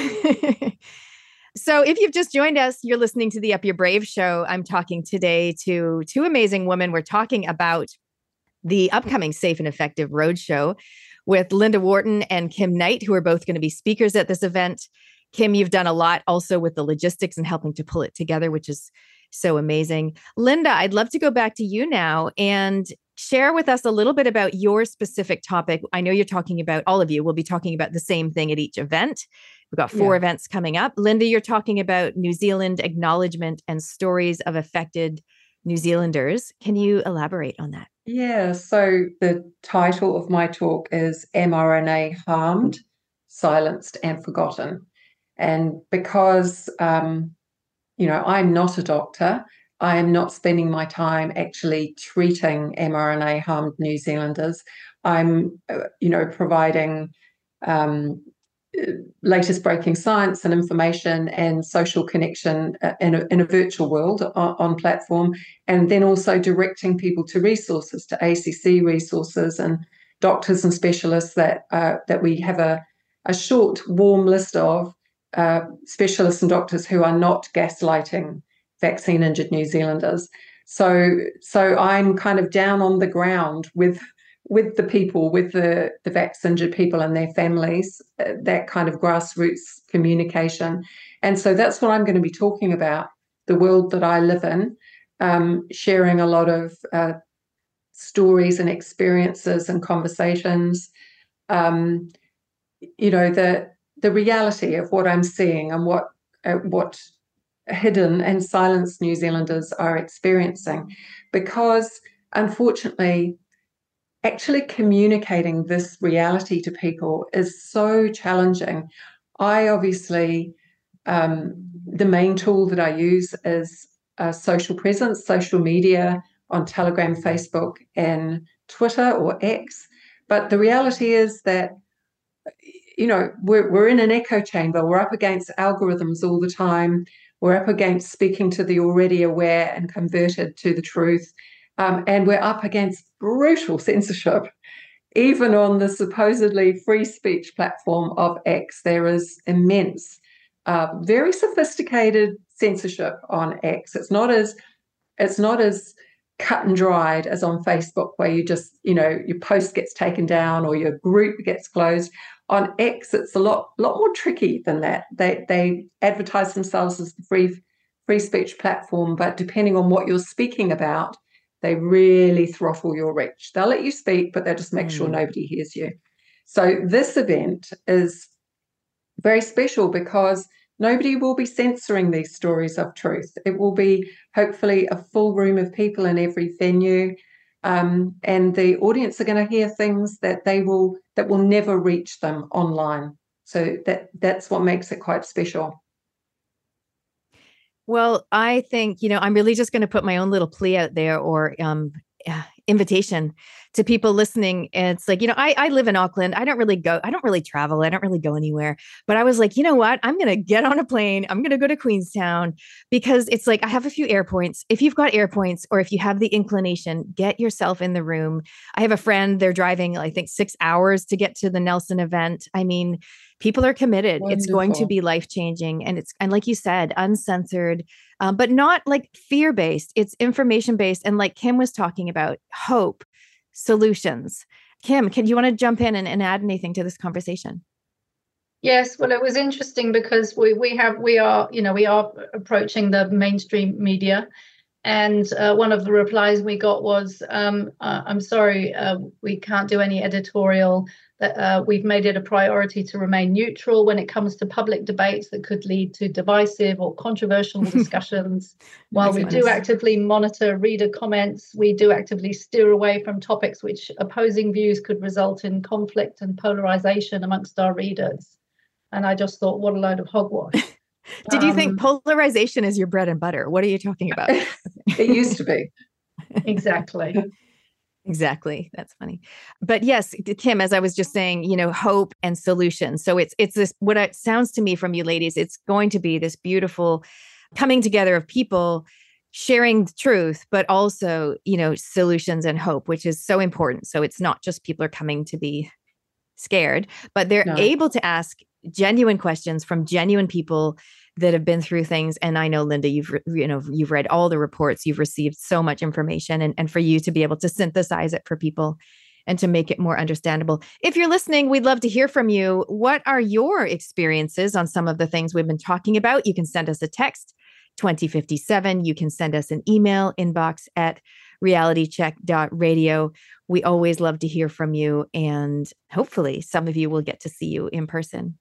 So if you've just joined us, you're listening to the Up Your Brave show. I'm talking today to two amazing women. We're talking about the upcoming Safe and Effective Roadshow with Linda Wharton and Kim Knight, who are both going to be speakers at this event. Kim, you've done a lot also with the logistics and helping to pull it together, which is so amazing. Linda, I'd love to go back to you now and share with us a little bit about your specific topic. I know you're talking about, all of you will be talking about the same thing at each event. We've got four yeah. events coming up. Linda, you're talking about New Zealand acknowledgement and stories of affected New Zealanders. Can you elaborate on that? Yeah, so the title of my talk is mRNA Harmed, Silenced and Forgotten. And because, um, you know, I'm not a doctor, I am not spending my time actually treating mRNA harmed New Zealanders. I'm, uh, you know, providing um, latest breaking science and information and social connection in a, in a virtual world on, on platform, and then also directing people to resources, to A C C resources and doctors and specialists that uh, that we have a, a short, warm list of uh, specialists and doctors who are not gaslighting vaccine-injured New Zealanders. So, so I'm kind of down on the ground with with the people, with the, the vaccine-injured people and their families, uh, that kind of grassroots communication. And so that's what I'm going to be talking about, the world that I live in, um, sharing a lot of uh, stories and experiences and conversations, um, you know, the the reality of what I'm seeing and what uh, what hidden and silenced New Zealanders are experiencing, because unfortunately, actually communicating this reality to people is so challenging. I obviously, um, the main tool that I use is uh, social presence, social media on Telegram, Facebook, and Twitter or X. But the reality is that, you know, we're, we're in an echo chamber. We're up against algorithms all the time. We're up against speaking to the already aware and converted to the truth. Um, and we're up against brutal censorship. Even on the supposedly free speech platform of X, there is immense, uh, very sophisticated censorship on X. It's not as it's not as cut and dried as on Facebook, where you just, you know, your post gets taken down or your group gets closed. On X, it's a lot lot more tricky than that. They they advertise themselves as the free free speech platform, but depending on what you're speaking about, they really throttle your reach. They'll let you speak, but they'll just make mm. sure nobody hears you. So this event is very special because nobody will be censoring these stories of truth. It will be hopefully a full room of people in every venue, um, and the audience are going to hear things that they will that will never reach them online. So that that's what makes it quite special. Well, I think, you know, I'm really just going to put my own little plea out there, or um, uh, invitation to people listening. And it's like, you know, I, I live in Auckland. I don't really go, I don't really travel. I don't really go anywhere. But I was like, you know what? I'm going to get on a plane. I'm going to go to Queenstown, because it's like, I have a few air points. If you've got air points, or if you have the inclination, get yourself in the room. I have a friend, they're driving, I think, six hours to get to the Nelson event. I mean, people are committed. Wonderful. It's going to be life-changing. And it's, and like you said, uncensored, um, but not like fear-based. It's information-based. And like Kim was talking about, hope, solutions. Kim, can you want to jump in and, and add anything to this conversation? Yes, well, it was interesting because we we have we are you know we are approaching the mainstream media, and uh, one of the replies we got was, um, uh, "I'm sorry, uh, we can't do any editorial. That uh, we've made it a priority to remain neutral when it comes to public debates that could lead to divisive or controversial discussions. While we do actively monitor reader comments, we do actively steer away from topics which opposing views could result in conflict and polarization amongst our readers." And I just thought, what a load of hogwash. Did um, you think polarization is your bread and butter? What are you talking about? It used to be. Exactly. Exactly. That's funny. But yes, Kim, as I was just saying, you know, hope and solutions. So it's it's this, what it sounds to me from you ladies, it's going to be this beautiful coming together of people sharing the truth, but also, you know, solutions and hope, which is so important. So it's not just people are coming to be scared, but they're no. able to ask genuine questions from genuine people that have been through things. And I know, Linda, you've, you know, you've read all the reports, you've received so much information, and, and for you to be able to synthesize it for people and to make it more understandable. If you're listening, we'd love to hear from you. What are your experiences on some of the things we've been talking about? You can send us a text, twenty fifty-seven. You can send us an email, inbox at reality check dot radio. We always love to hear from you. And hopefully some of you will get to see you in person.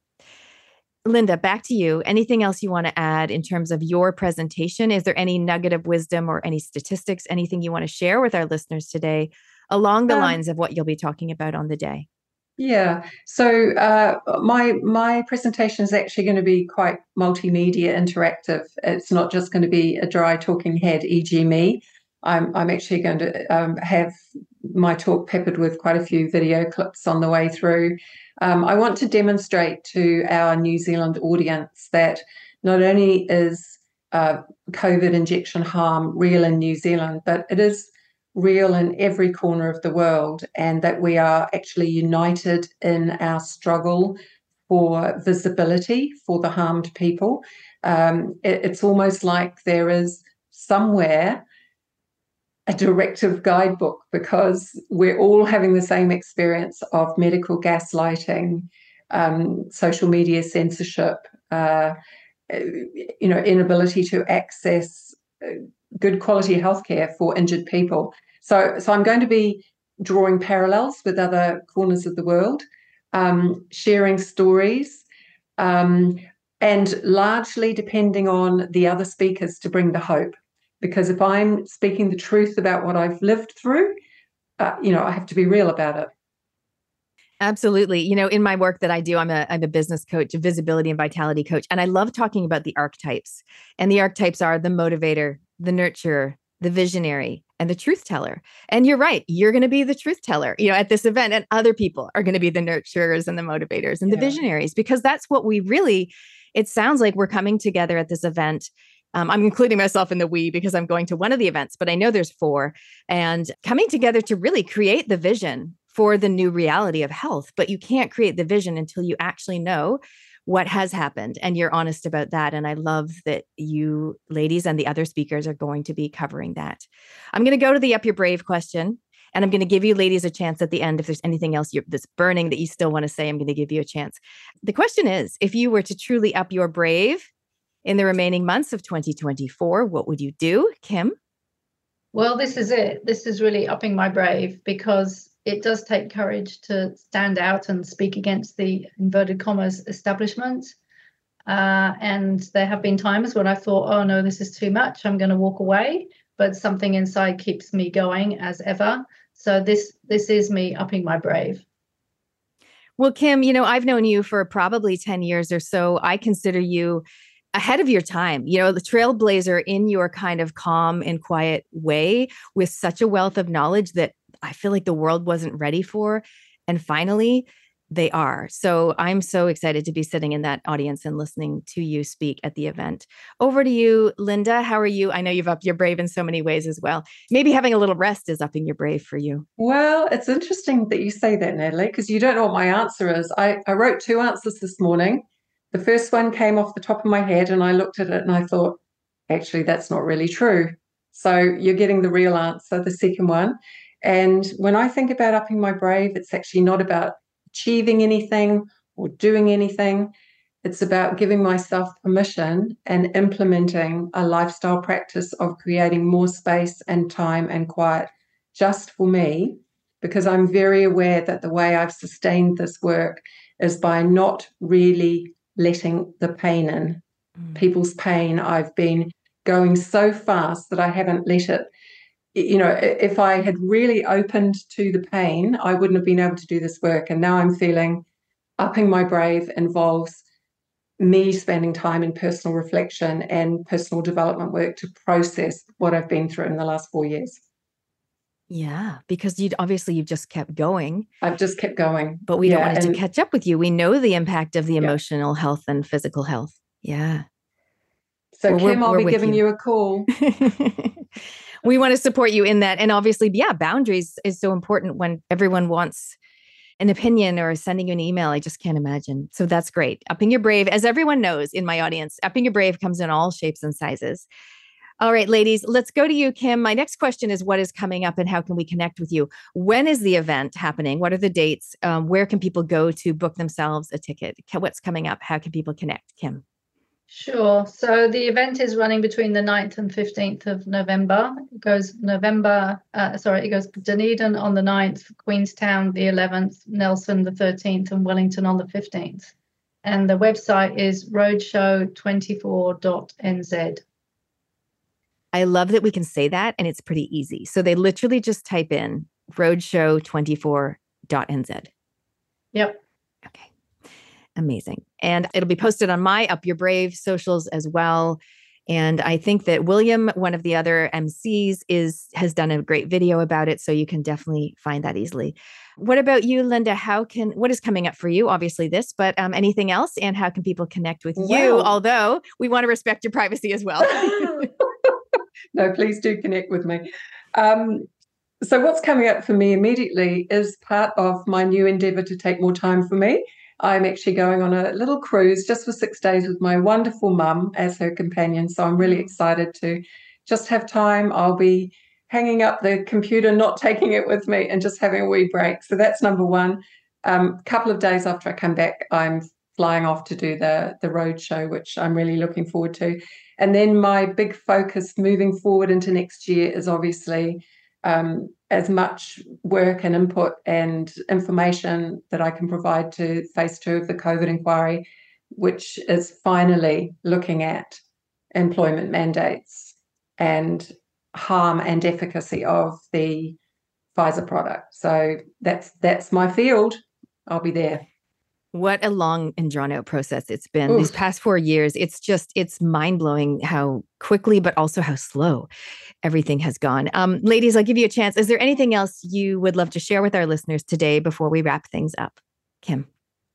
Linda, back to you. Anything else you want to add in terms of your presentation? Is there any nugget of wisdom or any statistics, anything you want to share with our listeners today along the um, lines of what you'll be talking about on the day? Yeah. So uh, my my presentation is actually going to be quite multimedia interactive. It's not just going to be a dry talking head, for example me. I'm I'm actually going to um, have my talk peppered with quite a few video clips on the way through. Um, I want to demonstrate to our New Zealand audience that not only is uh, COVID injection harm real in New Zealand, but it is real in every corner of the world, and that we are actually united in our struggle for visibility for the harmed people. Um, it, it's almost like there is somewhere a directive guidebook, because we're all having the same experience of medical gaslighting, um, social media censorship, uh, you know, inability to access good quality healthcare for injured people. So, so I'm going to be drawing parallels with other corners of the world, um, sharing stories, um, and largely depending on the other speakers to bring the hope. Because if I'm speaking the truth about what I've lived through, uh, you know, I have to be real about it. Absolutely. You know, in my work that I do, I'm a, I'm a business coach, a visibility and vitality coach, and I love talking about the archetypes. And the archetypes are the motivator, the nurturer, the visionary, and the truth teller. And you're right. You're going to be the truth teller, you know, at this event, and other people are going to be the nurturers and the motivators and yeah. the visionaries, because that's what we really, it sounds like we're coming together at this event. Um, I'm including myself in the we because I'm going to one of the events, but I know there's four, and coming together to really create the vision for the new reality of health. But you can't create the vision until you actually know what has happened and you're honest about that. And I love that you ladies and the other speakers are going to be covering that. I'm going to go to the Up Your Brave question, and I'm going to give you ladies a chance at the end. If there's anything else you're, that's burning that you still want to say, I'm going to give you a chance. The question is, if you were to truly up your brave in the remaining months of twenty twenty-four, what would you do, Kim? Well, this is it. This is really upping my brave, because it does take courage to stand out and speak against the inverted commas establishment. Uh, and there have been times when I thought, oh no, this is too much, I'm going to walk away. But something inside keeps me going as ever. So this this is me upping my brave. Well, Kim, you know, I've known you for probably ten years or so. I consider you ahead of your time, you know, the trailblazer in your kind of calm and quiet way, with such a wealth of knowledge that I feel like the world wasn't ready for. And finally, they are. So I'm so excited to be sitting in that audience and listening to you speak at the event. Over to you, Linda. How are you? I know you've upped your brave in so many ways as well. Maybe having a little rest is upping your brave for you. Well, it's interesting that you say that, Natalie, because you don't know what my answer is. I, I wrote two answers this morning. The first one came off the top of my head, and I looked at it and I thought, actually, that's not really true. So you're getting the real answer, the second one. And when I think about upping my brave, it's actually not about achieving anything or doing anything. It's about giving myself permission and implementing a lifestyle practice of creating more space and time and quiet just for me, because I'm very aware that the way I've sustained this work is by not really letting the pain in. Mm. People's pain. I've been going so fast that I haven't let it. You know, if I had really opened to the pain, I wouldn't have been able to do this work. And now I'm feeling upping my brave involves me spending time in personal reflection and personal development work to process what I've been through in the last four years. Yeah, because you'd obviously you've just kept going. I've just kept going. But we yeah, don't want it and, to catch up with you. We know the impact of the yeah. emotional health and physical health. Yeah. So well, Kim, we're, I'll we're be giving you. you a call. We want to support you in that. And obviously, yeah, boundaries is so important when everyone wants an opinion or sending you an email. I just can't imagine. So that's great. Upping your brave, as everyone knows in my audience, upping your brave comes in all shapes and sizes. All right, ladies, let's go to you, Kim. My next question is, what is coming up and how can we connect with you? When is the event happening? What are the dates? Um, where can people go to book themselves a ticket? What's coming up? How can people connect, Kim? Sure. So the event is running between the ninth and fifteenth of November. It goes November, uh, sorry, it goes Dunedin on the ninth, Queenstown the eleventh, Nelson the thirteenth, and Wellington on the fifteenth. And the website is roadshow twenty-four dot n z. I love that we can say that, and it's pretty easy. So they literally just type in roadshow twenty-four dot n z. Yep. Okay. Amazing. And it'll be posted on my Up Your Brave socials as well. And I think that William, one of the other M Cs, is has done a great video about it. So you can definitely find that easily. What about you, Linda? How can, what is coming up for you? Obviously this, but um, anything else? And how can people connect with Wow. you? Although we want to respect your privacy as well. No, please do connect with me. Um, So what's coming up for me immediately is part of my new endeavour to take more time for me. I'm actually going on a little cruise just for six days with my wonderful mum as her companion. So I'm really excited to just have time. I'll be hanging up the computer, not taking it with me, and just having a wee break. So that's number one. A um, couple of days after I come back, I'm flying off to do the, the road show, which I'm really looking forward to. And then my big focus moving forward into next year is obviously um, as much work and input and information that I can provide to phase two of the COVID inquiry, which is finally looking at employment mandates and harm and efficacy of the Pfizer product. So that's that's my field. I'll be there. What a long and drawn out process it's been. Oof. These past four years. It's just, it's mind blowing how quickly, but also how slow everything has gone. Um, ladies, I'll give you a chance. Is there anything else you would love to share with our listeners today before we wrap things up? Kim.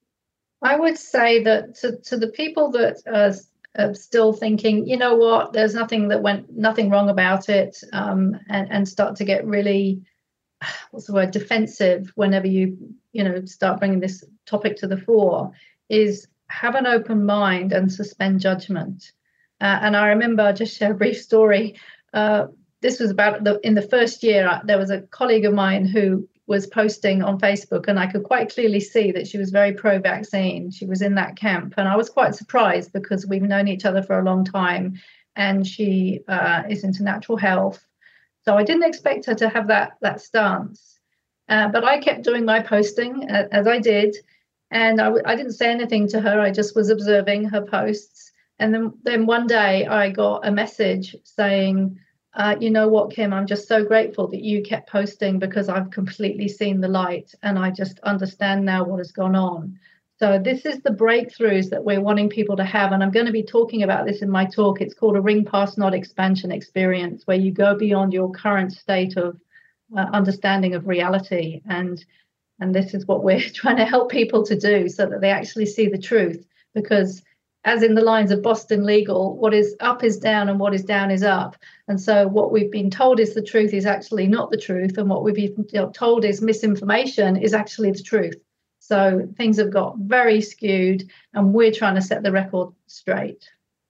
I would say that to, to the people that are, are still thinking, you know what, there's nothing that went, nothing wrong about it, um, and, and start to get really, what's the word, defensive whenever you, you know, start bringing this topic to the fore, is have an open mind and suspend judgment. Uh, and I remember, I'll just share a brief story. Uh, this was about the, in the first year, uh, there was a colleague of mine who was posting on Facebook, and I could quite clearly see that she was very pro-vaccine. She was in that camp, and I was quite surprised because we've known each other for a long time, and she uh, is into natural health. So I didn't expect her to have that that stance, uh, but I kept doing my posting uh, as I did, and I, w- I didn't say anything to her. I just was observing her posts, and then then one day I got a message saying, uh, "You know what, Kim? I'm just so grateful that you kept posting because I've completely seen the light, and I just understand now what has gone on." So this is the breakthroughs that we're wanting people to have. And I'm going to be talking about this in my talk. It's called a ring pass not expansion experience, where you go beyond your current state of uh, understanding of reality. And, and this is what we're trying to help people to do so that they actually see the truth. Because as in the lines of Boston Legal, what is up is down and what is down is up. And so what we've been told is the truth is actually not the truth. And what we've been told is misinformation is actually the truth. So things have got very skewed, and we're trying to set the record straight.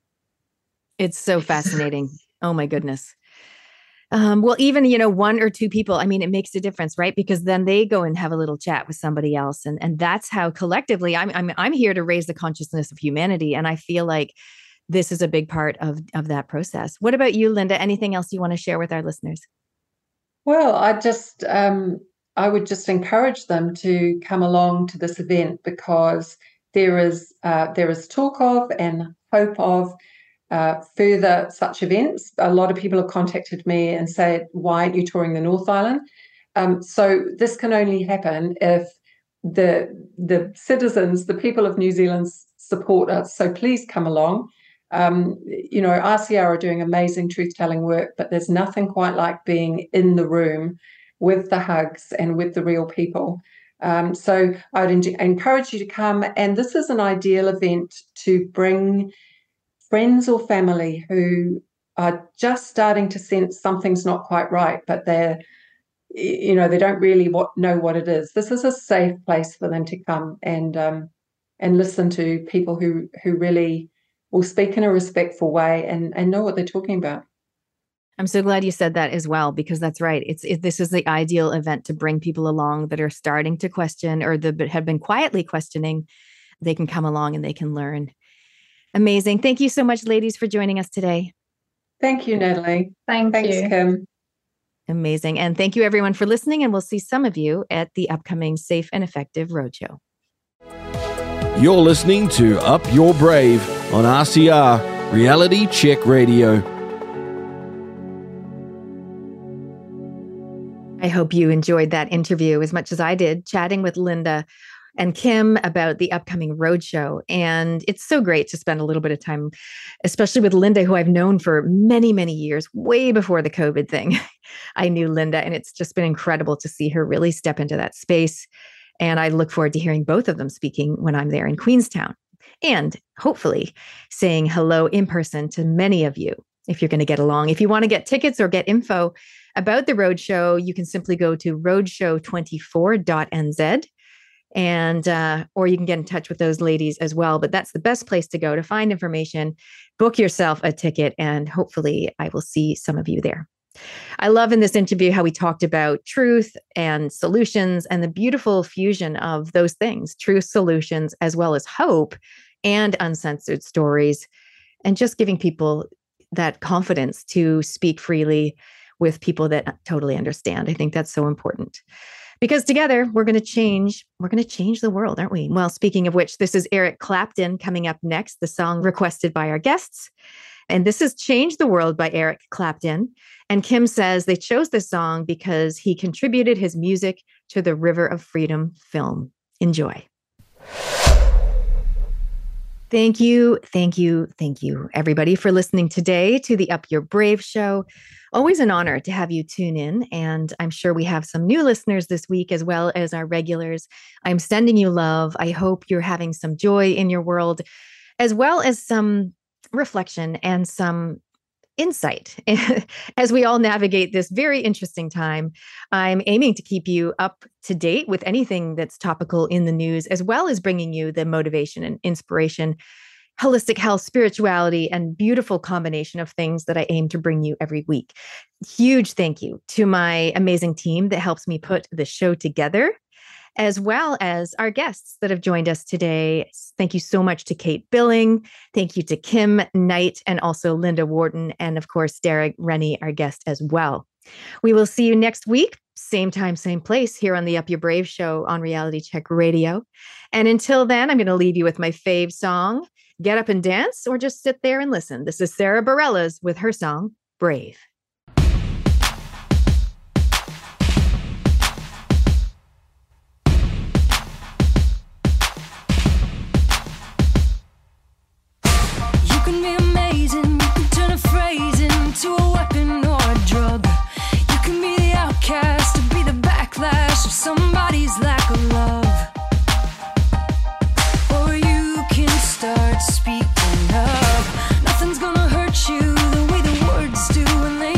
It's so fascinating. Oh, my goodness. Um, well, even, you know, one or two people, I mean, it makes a difference, right? Because then they go and have a little chat with somebody else. And, and that's how collectively I'm, I'm, I'm here to raise the consciousness of humanity. And I feel like this is a big part of, of that process. What about you, Linda? Anything else you want to share with our listeners? Well, I just... Um... I would just encourage them to come along to this event, because there is uh, there is talk of and hope of uh, further such events. A lot of people have contacted me and said, "Why aren't you touring the North Island?" Um, so this can only happen if the the citizens, the people of New Zealand, support us. So please come along. Um, you know, R C R are doing amazing truth-telling work, but there's nothing quite like being in the room with the hugs and with the real people. Um, so I would en- encourage you to come. And this is an ideal event to bring friends or family who are just starting to sense something's not quite right, but they're, you know, they don't really what, know what it is. This is a safe place for them to come and um, and listen to people who who really will speak in a respectful way and, and know what they're talking about. I'm so glad you said that as well, because that's right. It's it, this is the ideal event to bring people along that are starting to question or that have been quietly questioning. They can come along and they can learn. Amazing. Thank you so much, ladies, for joining us today. Thank you, Natalie. Thank Thanks, you. Kim. Amazing. And thank you, everyone, for listening. And we'll see some of you at the upcoming Safe and Effective Roadshow. You're listening to Up Your Brave on R C R, Reality Check Radio. I hope you enjoyed that interview as much as I did, chatting with Linda and Kim about the upcoming roadshow. And it's so great to spend a little bit of time, especially with Linda, who I've known for many, many years, way before the COVID thing. I knew Linda, and it's just been incredible to see her really step into that space. And I look forward to hearing both of them speaking when I'm there in Queenstown, and hopefully saying hello in person to many of you if you're going to get along. If you want to get tickets or get info about the roadshow, you can simply go to roadshow twenty-four dot n z. And, uh, or you can get in touch with those ladies as well. But that's the best place to go to find information, book yourself a ticket, and hopefully I will see some of you there. I love in this interview how we talked about truth and solutions and the beautiful fusion of those things, truth, solutions, as well as hope and uncensored stories, and just giving people that confidence to speak freely with people that totally understand. I think that's so important. Because together we're going to change, we're going to change the world, aren't we? Well, speaking of which, this is Eric Clapton coming up next, the song requested by our guests. And this is Change the World by Eric Clapton. And Kim says they chose this song because he contributed his music to the River of Freedom film. Enjoy. Thank you, thank you, thank you, everybody, for listening today to the Up Your Brave show. Always an honor to have you tune in, and I'm sure we have some new listeners this week as well as our regulars. I'm sending you love. I hope you're having some joy in your world, as well as some reflection and some insight as we all navigate this very interesting time. I'm aiming to keep you up to date with anything that's topical in the news, as well as bringing you the motivation and inspiration, holistic health, spirituality, and beautiful combination of things that I aim to bring you every week. Huge thank you to my amazing team that helps me put the show together, as well as our guests that have joined us today. Thank you so much to Kate Billing. Thank you to Kim Knight and also Linda Wharton. And of course, Derek Rennie, our guest as well. We will see you next week, same time, same place here on the Up Your Brave show on Reality Check Radio. And until then, I'm going to leave you with my fave song, Get Up and Dance, or just sit there and listen. This is Sarah Bareilles with her song, Brave. To a weapon or a drug. You can be the outcast or be the backlash of somebody's lack of love. Or you can start speaking up. Nothing's gonna hurt you the way the words do when they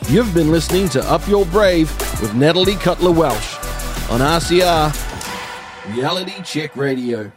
You've been listening to Up Your Brave with Natalie Cutler Welsh on R C R Reality Check Radio.